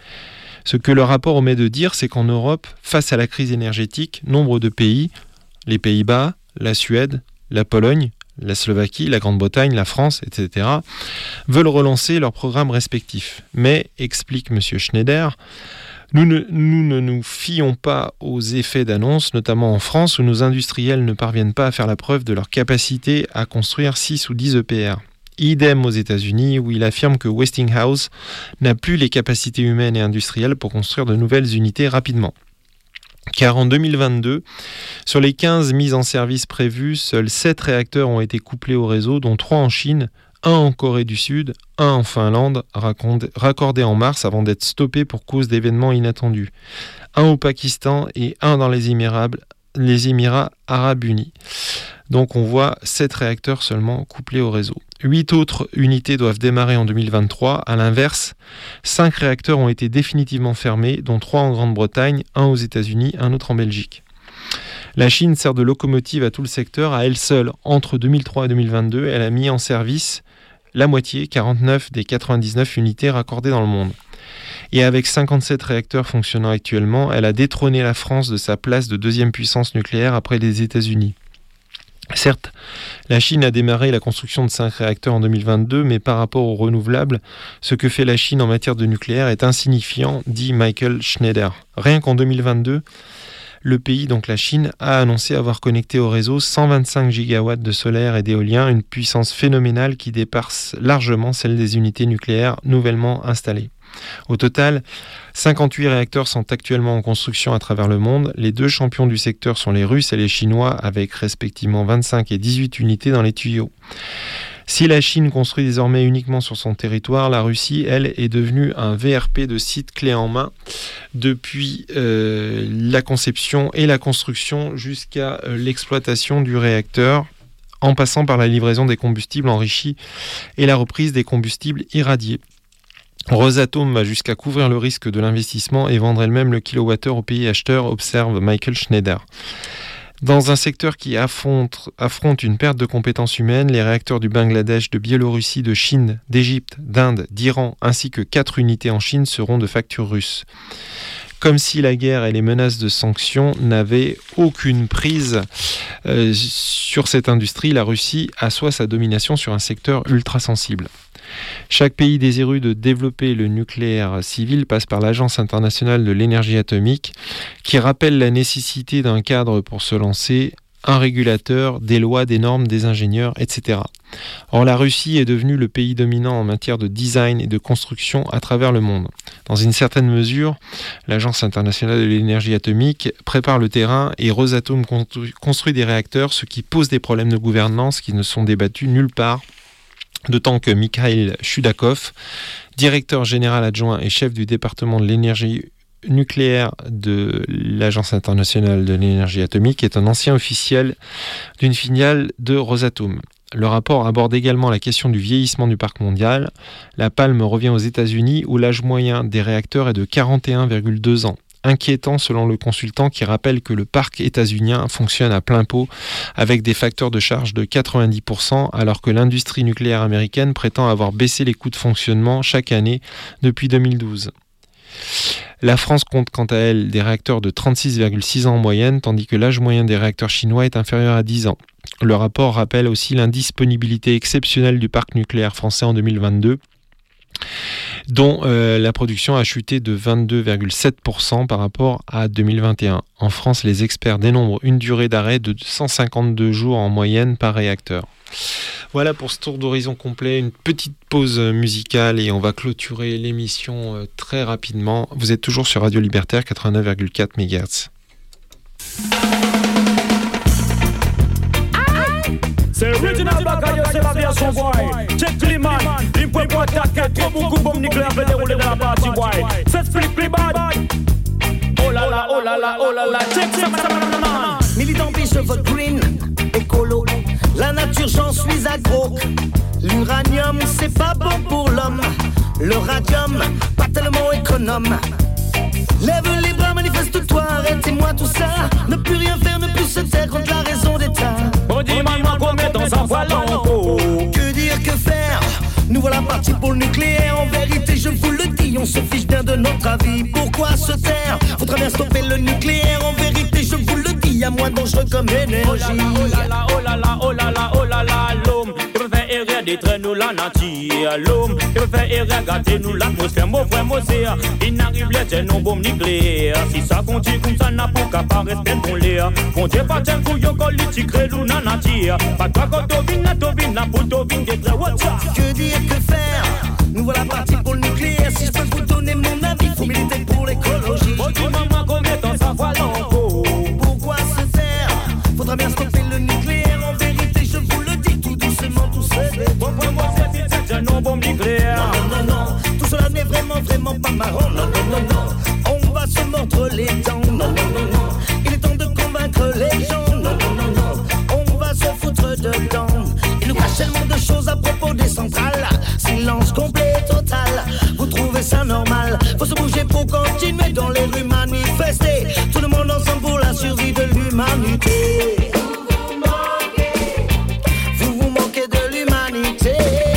Ce que le rapport omet de dire, c'est qu'en Europe, face à la crise énergétique, nombre de pays, les Pays-Bas, la Suède, la Pologne, la Slovaquie, la Grande-Bretagne, la France, etc., veulent relancer leurs programmes respectifs. Mais, explique M. Schneider, nous ne nous fions pas aux effets d'annonce, notamment en France, où nos industriels ne parviennent pas à faire la preuve de leur capacité à construire 6 ou 10 EPR. Idem aux États-Unis, où il affirme que Westinghouse n'a plus les capacités humaines et industrielles pour construire de nouvelles unités rapidement. Car en 2022, sur les 15 mises en service prévues, seuls 7 réacteurs ont été couplés au réseau, dont 3 en Chine, 1 en Corée du Sud, 1 en Finlande, raccordés en mars avant d'être stoppés pour cause d'événements inattendus, 1 au Pakistan et 1 dans les Émirats Arabes Unis. Donc on voit 7 réacteurs seulement couplés au réseau. 8 autres unités doivent démarrer en 2023. À l'inverse, 5 réacteurs ont été définitivement fermés, dont 3 en Grande-Bretagne, 1 aux États-Unis, un autre en Belgique. La Chine sert de locomotive à tout le secteur. À elle seule, entre 2003 et 2022, elle a mis en service la moitié, 49 des 99 unités raccordées dans le monde. Et avec 57 réacteurs fonctionnant actuellement, elle a détrôné la France de sa place de deuxième puissance nucléaire après les États-Unis. Certes, la Chine a démarré la construction de 5 réacteurs en 2022, mais par rapport aux renouvelables, ce que fait la Chine en matière de nucléaire est insignifiant, dit Michael Schneider. Rien qu'en 2022, le pays, donc la Chine, a annoncé avoir connecté au réseau 125 gigawatts de solaire et d'éolien, une puissance phénoménale qui dépasse largement celle des unités nucléaires nouvellement installées. Au total, 58 réacteurs sont actuellement en construction à travers le monde. Les 2 champions du secteur sont les Russes et les Chinois, avec respectivement 25 et 18 unités dans les tuyaux. Si la Chine construit désormais uniquement sur son territoire, la Russie, elle, est devenue un VRP de site clé en main depuis la conception et la construction jusqu'à l'exploitation du réacteur, en passant par la livraison des combustibles enrichis et la reprise des combustibles irradiés. Rosatom va jusqu'à couvrir le risque de l'investissement et vendre elle-même le kilowattheure aux pays acheteurs, observe Michael Schneider. Dans un secteur qui affronte une perte de compétences humaines, les réacteurs du Bangladesh, de Biélorussie, de Chine, d'Égypte, d'Inde, d'Iran, ainsi que 4 unités en Chine seront de facture russe. Comme si la guerre et les menaces de sanctions n'avaient aucune prise sur cette industrie, la Russie assoit sa domination sur un secteur ultra sensible. Chaque pays désireux de développer le nucléaire civil passe par l'Agence internationale de l'énergie atomique qui rappelle la nécessité d'un cadre pour se lancer, un régulateur, des lois, des normes, des ingénieurs, etc. Or, la Russie est devenue le pays dominant en matière de design et de construction à travers le monde. Dans une certaine mesure, l'Agence internationale de l'énergie atomique prépare le terrain et Rosatom construit des réacteurs, ce qui pose des problèmes de gouvernance qui ne sont débattus nulle part. D'autant que Mikhail Chudakov, directeur général adjoint et chef du département de l'énergie nucléaire de l'Agence internationale de l'énergie atomique, est un ancien officiel d'une filiale de Rosatom. Le rapport aborde également la question du vieillissement du parc mondial. La palme revient aux États-Unis où l'âge moyen des réacteurs est de 41,2 ans. Inquiétant selon le consultant qui rappelle que le parc états-unien fonctionne à plein pot avec des facteurs de charge de 90% alors que l'industrie nucléaire américaine prétend avoir baissé les coûts de fonctionnement chaque année depuis 2012. La France compte quant à elle des réacteurs de 36,6 ans en moyenne tandis que l'âge moyen des réacteurs chinois est inférieur à 10 ans. Le rapport rappelle aussi l'indisponibilité exceptionnelle du parc nucléaire français en 2022 dont la production a chuté de 22,7% par rapport à 2021. En France, les experts dénombrent une durée d'arrêt de 152 jours en moyenne par réacteur. Voilà pour ce tour d'horizon complet, une petite pause musicale et on va clôturer l'émission très rapidement. Vous êtes toujours sur Radio Libertaire 89,4 MHz. C'est original bagaille, c'est la version boy. Check les man, il peut pas attaquer. Trop beaucoup de bombes nucléaires peut dérouler dans la partie boy. C'est flip les bad. Oh là là, oh là là, oh là là. Check ça, man. Militant biche vote green, écolo. La nature, j'en suis accro. L'uranium, c'est pas bon pour l'homme. Le radium, pas tellement économe. Lève les bras, manifeste-toi, arrêtez-moi tout ça. Ne plus rien faire, ne plus se taire contre la raison d'État. On dit maman qu'on met dans un voile en peau. Que dire, que faire? Nous voilà partis pour le nucléaire. En vérité, je vous le dis, on se fiche bien de notre avis. Pourquoi se taire? Faudrait bien stopper le nucléaire. En vérité, je vous le dis, y'a moins dangereux comme énergie. Oh là là, oh là là, oh là là, oh là là, l'homme. Il veut faire errer des traits, nous la nature. L'homme, il veut faire errer, gâter nous l'atmosphère. Mon frère, mon sœur, il n'arrive les nos bombes nucléaires. Si ça continue comme ça, n'a pas qu'à pas rester pour l'air. Mon Dieu, pas tiens pour yon politique, nous la nature. Pas toi, quand t'ovine, la pour t'ovine, des traits, what's up? Que dire, que faire? Nous voilà partis pour le nucléaire. Si je peux vous donner mon avis, faut militer pour l'écologie. On dit maman qu'on met dans sa voile en peau. Pourquoi se taire? Faudra bien stopper le nucléaire. En vérité, je vous le dis, tout doucement, tout seul. Bon, moi, c'est nos bombes nucléaires. Non, non, non, tout cela n'est vraiment pas marrant. Non, non, non, non, on va se mordre les dents. Non, non, non, non, il est temps de convaincre les gens. Non, non, non, non, on va se foutre dedans. Il nous cache tellement de choses à propos des centrales. Silence complet, total. Vous trouvez ça normal? Faut se bouger pour continuer dans les rues manifester. Tout le monde ensemble pour la survie de l'humanité. Vous vous moquez de l'humanité.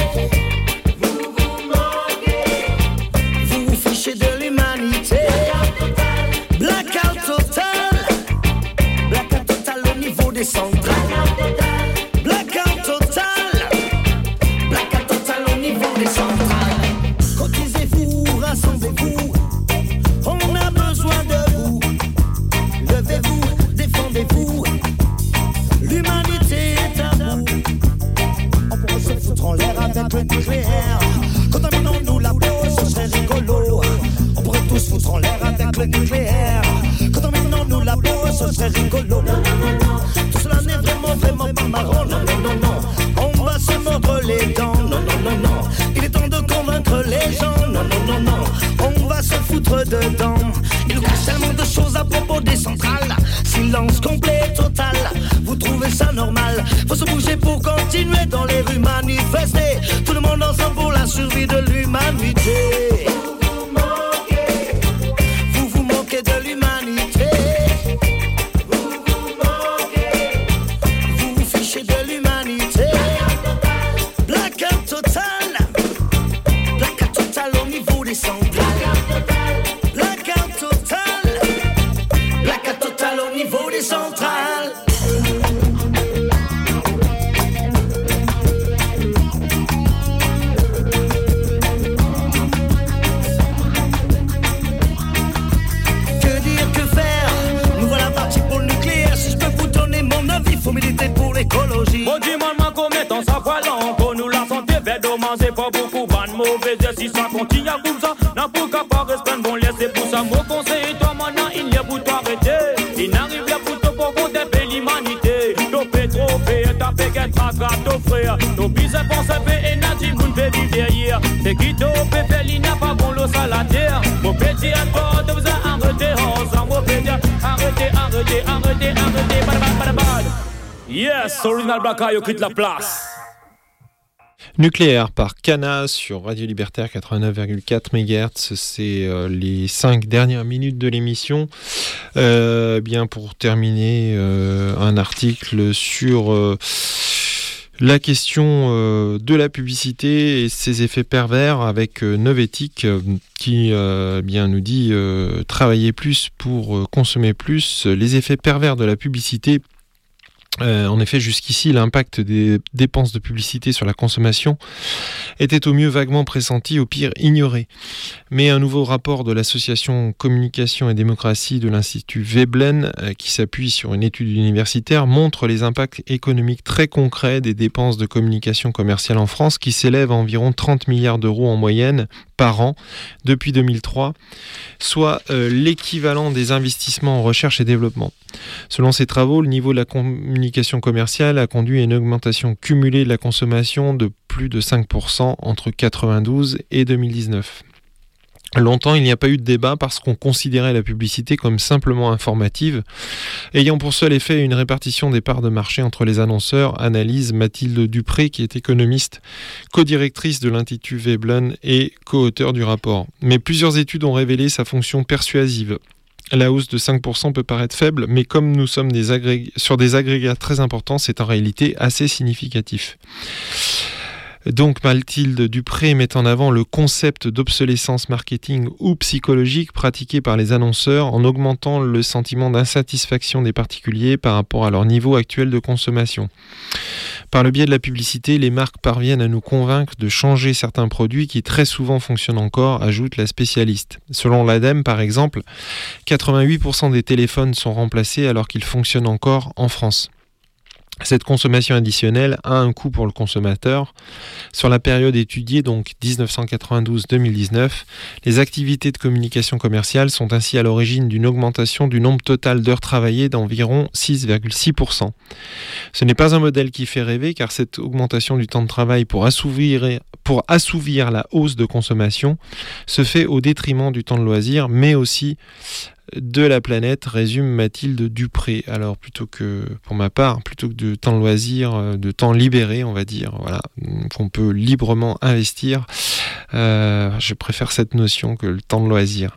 Vous vous fichez de l'humanité. Blackout total. Blackout total au niveau des centrales. Blackout total. Blackout total au niveau des centrales. Cotisez-vous, rassemblez-vous. On a besoin de vous. Levez-vous, défendez-vous. L'humanité est à vous. On pourrait se foutre en l'air avec le nucléaire. Contaminons-nous la peau, ce serait rigolo. On pourrait tous foutre en l'air avec le nucléaire. Contaminons-nous la peau, ce serait rigolo. Tout cela n'est vraiment pas marrant. Non, non, non, non. On va se mordre les dents. Non, non, non, non. Il est temps de convaincre les gens. Non, non, non, non. On va se foutre dedans. Il nous cache tellement de choses à propos des centrales. Silence complet, total. Vous trouvez ça normal? Faut se bouger pour continuer dans les rues manifester. Tout le monde ensemble pour la survie de l'humanité. Vous vous moquez de l'humanité. Vous vous fichez de l'humanité. Blackout total. Blackout total au niveau des centrales. Blackout total. Blackout total au niveau des centrales. Que dire, que faire? Nous voilà partis pour le nucléaire. Si je peux vous donner mon avis, faut militer pour l'écologie. On dit maman qu'on met dans sa voile en peau. Nous la santé fait dommage, pas beaucoup pas de mauvais. Si ça continue comme ça, n'a pas qu'à pas rester bon laisser pour ça. Mon conseil, toi maintenant, il y a pour t'arrêter. Il n'arrive pas pour te pour contempler l'humanité. Nos pétro, t'as fait qu'un tracat, nos frères. Nos bisous pour se faire énergie, nous ne vivre derrière. C'est qui t'au fait, il n'a pas bon l'eau à la terre. Mon petit accord, vous a arrêté ensemble. Mon petit arrêtez, bad. Yes, Original Black Eye quitte la place. Nucléaire par Cana sur Radio Libertaire 89,4 MHz. C'est les 5 dernières minutes de l'émission. Bien pour terminer, un article sur la question de la publicité et ses effets pervers avec Novetic qui bien nous dit travailler plus pour consommer plus. Les effets pervers de la publicité En effet, jusqu'ici, l'impact des dépenses de publicité sur la consommation était au mieux vaguement pressenti, au pire ignoré. Mais un nouveau rapport de l'association Communication et Démocratie de l'Institut Veblen, qui s'appuie sur une étude universitaire, montre les impacts économiques très concrets des dépenses de communication commerciale en France, qui s'élèvent à environ 30 milliards d'euros en moyenne par an depuis 2003, soit l'équivalent des investissements en recherche et développement. Selon ces travaux, le niveau de la communication commerciale a conduit à une augmentation cumulée de la consommation de plus de 5% entre 1992 et 2019. Longtemps, il n'y a pas eu de débat parce qu'on considérait la publicité comme simplement informative, ayant pour seul effet une répartition des parts de marché entre les annonceurs, analyse Mathilde Dupré, qui est économiste, co-directrice de l'Institut Veblen et co-auteur du rapport. Mais plusieurs études ont révélé sa fonction persuasive. La hausse de 5% peut paraître faible, mais comme nous sommes sur des agrégats très importants, c'est en réalité assez significatif. Donc Mathilde Dupré met en avant le concept d'obsolescence marketing ou psychologique pratiqué par les annonceurs en augmentant le sentiment d'insatisfaction des particuliers par rapport à leur niveau actuel de consommation. Par le biais de la publicité, les marques parviennent à nous convaincre de changer certains produits qui très souvent fonctionnent encore, ajoute la spécialiste. Selon l'ADEME, par exemple, 88% des téléphones sont remplacés alors qu'ils fonctionnent encore en France. Cette consommation additionnelle a un coût pour le consommateur. Sur la période étudiée, donc 1992-2019, les activités de communication commerciale sont ainsi à l'origine d'une augmentation du nombre total d'heures travaillées d'environ 6,6%. Ce n'est pas un modèle qui fait rêver, car cette augmentation du temps de travail pour assouvir la hausse de consommation se fait au détriment du temps de loisir, mais aussi de la planète, résume Mathilde Dupré. Alors plutôt que de temps de loisir, de temps libéré, on va dire, voilà, qu'on peut librement investir, je préfère cette notion que le temps de loisir.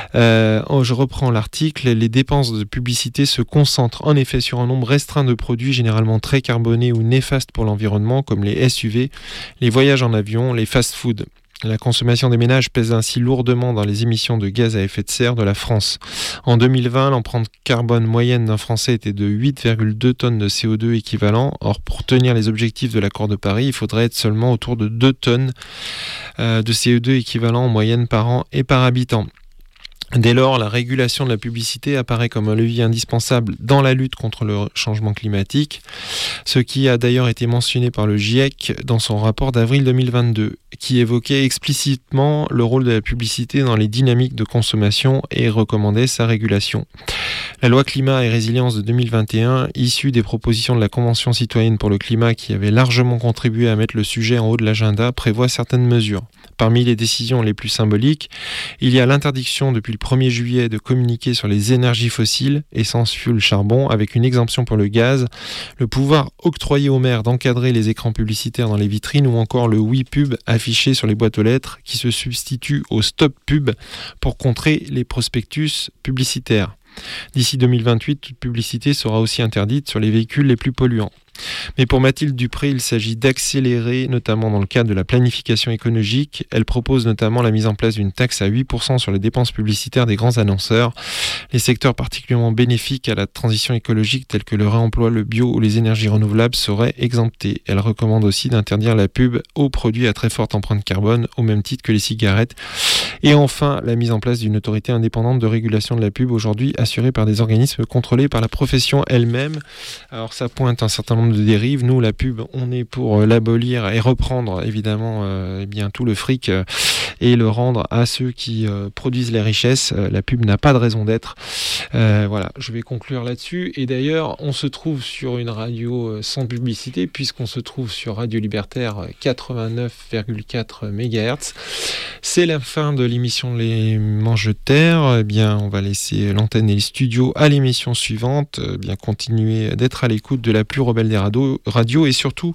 Je reprends l'article. Les dépenses de publicité se concentrent en effet sur un nombre restreint de produits généralement très carbonés ou néfastes pour l'environnement, comme les SUV, les voyages en avion, les fast-foods. La consommation des ménages pèse ainsi lourdement dans les émissions de gaz à effet de serre de la France. En 2020, l'empreinte carbone moyenne d'un Français était de 8,2 tonnes de CO2 équivalent. Or, pour tenir les objectifs de l'accord de Paris, il faudrait être seulement autour de 2 tonnes de CO2 équivalent en moyenne par an et par habitant. Dès lors, la régulation de la publicité apparaît comme un levier indispensable dans la lutte contre le changement climatique, ce qui a d'ailleurs été mentionné par le GIEC dans son rapport d'avril 2022, qui évoquait explicitement le rôle de la publicité dans les dynamiques de consommation et recommandait sa régulation. La loi climat et résilience de 2021, issue des propositions de la Convention citoyenne pour le climat qui avait largement contribué à mettre le sujet en haut de l'agenda, prévoit certaines mesures. Parmi les décisions les plus symboliques, il y a l'interdiction depuis le 1er juillet de communiquer sur les énergies fossiles, essence, fioul, charbon, avec une exemption pour le gaz, le pouvoir octroyé aux maires d'encadrer les écrans publicitaires dans les vitrines ou encore le oui pub affiché sur les boîtes aux lettres qui se substitue au stop pub pour contrer les prospectus publicitaires. D'ici 2028, toute publicité sera aussi interdite sur les véhicules les plus polluants. Mais pour Mathilde Dupré, il s'agit d'accélérer, notamment dans le cadre de la planification écologique. Elle propose notamment la mise en place d'une taxe à 8% sur les dépenses publicitaires des grands annonceurs. Les secteurs particulièrement bénéfiques à la transition écologique, tels que le réemploi, le bio ou les énergies renouvelables, seraient exemptés. Elle recommande aussi d'interdire la pub aux produits à très forte empreinte carbone, au même titre que les cigarettes. Et enfin, la mise en place d'une autorité indépendante de régulation de la pub, aujourd'hui assurée par des organismes contrôlés par la profession elle-même. Alors ça pointe un certain nombre de dérives. Nous, la pub, on est pour l'abolir et reprendre évidemment tout le fric et le rendre à ceux qui produisent les richesses. La pub n'a pas de raison d'être. Voilà, je vais conclure là-dessus. Et d'ailleurs, on se trouve sur une radio sans publicité, puisqu'on se trouve sur Radio Libertaire 89,4 MHz. C'est la fin de l'émission Les Manches de Terre. Eh bien, on va laisser l'antenne et les studios à l'émission suivante. Continuer d'être à l'écoute de la plus rebelle des radios et surtout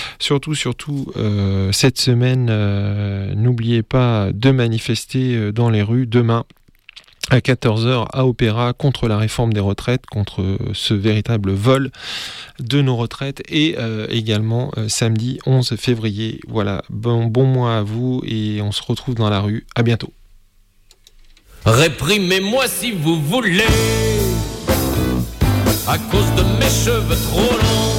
cette semaine, n'oubliez pas de manifester dans les rues demain à 14h à Opéra contre la réforme des retraites, contre ce véritable vol de nos retraites et également samedi 11 février. Voilà, bon mois à vous et on se retrouve dans la rue. À bientôt. Réprimez-moi si vous voulez. à cause de mes cheveux trop longs,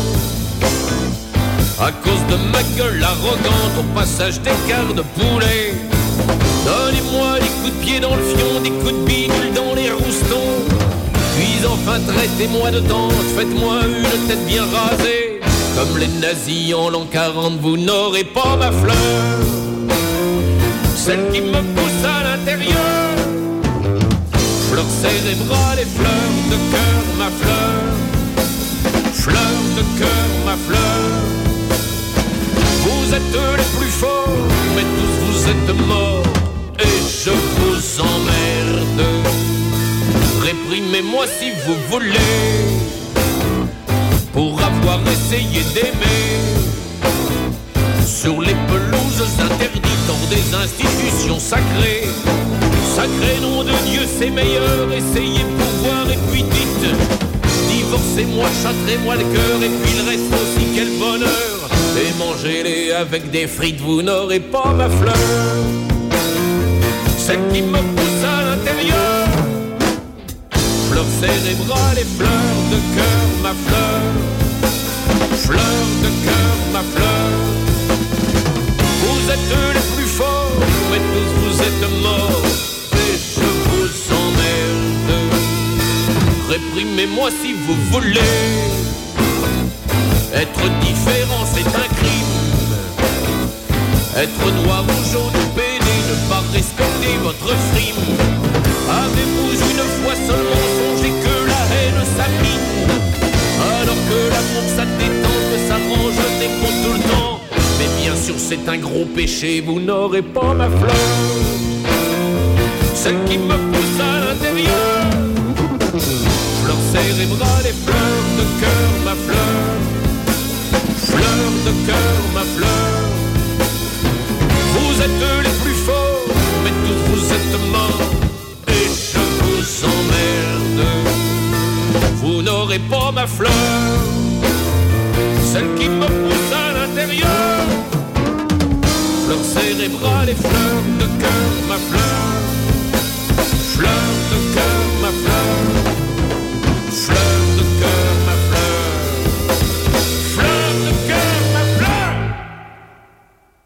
à cause de ma gueule arrogante au passage des quarts de poulet. Donnez-moi des coups de pied dans le fion, des coups de bidule dans les roustons. Puis enfin traitez-moi de tante, faites-moi une tête bien rasée. Comme les nazis en l'an 40, vous n'aurez pas ma fleur, celle qui me pousse à l'intérieur. Fleur cérébrale et fleur de cœur, ma fleur. Fleur de cœur, ma fleur. Vous êtes les plus forts, mais tous vous êtes morts. Et je vous emmerde. Réprimez-moi si vous voulez, pour avoir essayé d'aimer sur les pelouses interdites hors des institutions sacrées. Sacré nom de Dieu, c'est meilleur, essayez pour voir et puis dites. Divorcez-moi, châtrez-moi le cœur et puis le reste aussi, quel bonheur. Et mangez-les avec des frites, vous n'aurez pas ma fleur, celle qui me pousse à l'intérieur. Fleur cérébrale et fleur de cœur, ma fleur. Fleur de cœur, ma fleur. Vous êtes les plus forts, mais tous vous êtes morts. Et je vous emmerde. Réprimez-moi si vous voulez. Être différent, c'est un crime. Être noir ou jaune ou pédé, ne pas respecter votre frime. Avez-vous une fois seulement songé que la haine s'abîme, alors que l'amour ça détend, que ça range des comptes tout le temps. Mais bien sûr c'est un gros péché, vous n'aurez pas ma fleur, celle qui me pousse à l'intérieur. Fleur cérébrale et fleur de cœur, ma fleur. Fleur de cœur, ma fleur. Vous êtes les plus forts, mais tous vous êtes morts. Et je vous emmerde. Vous n'aurez pas ma fleur, celle qui me pousse à l'intérieur. Fleur cérébrale et fleur de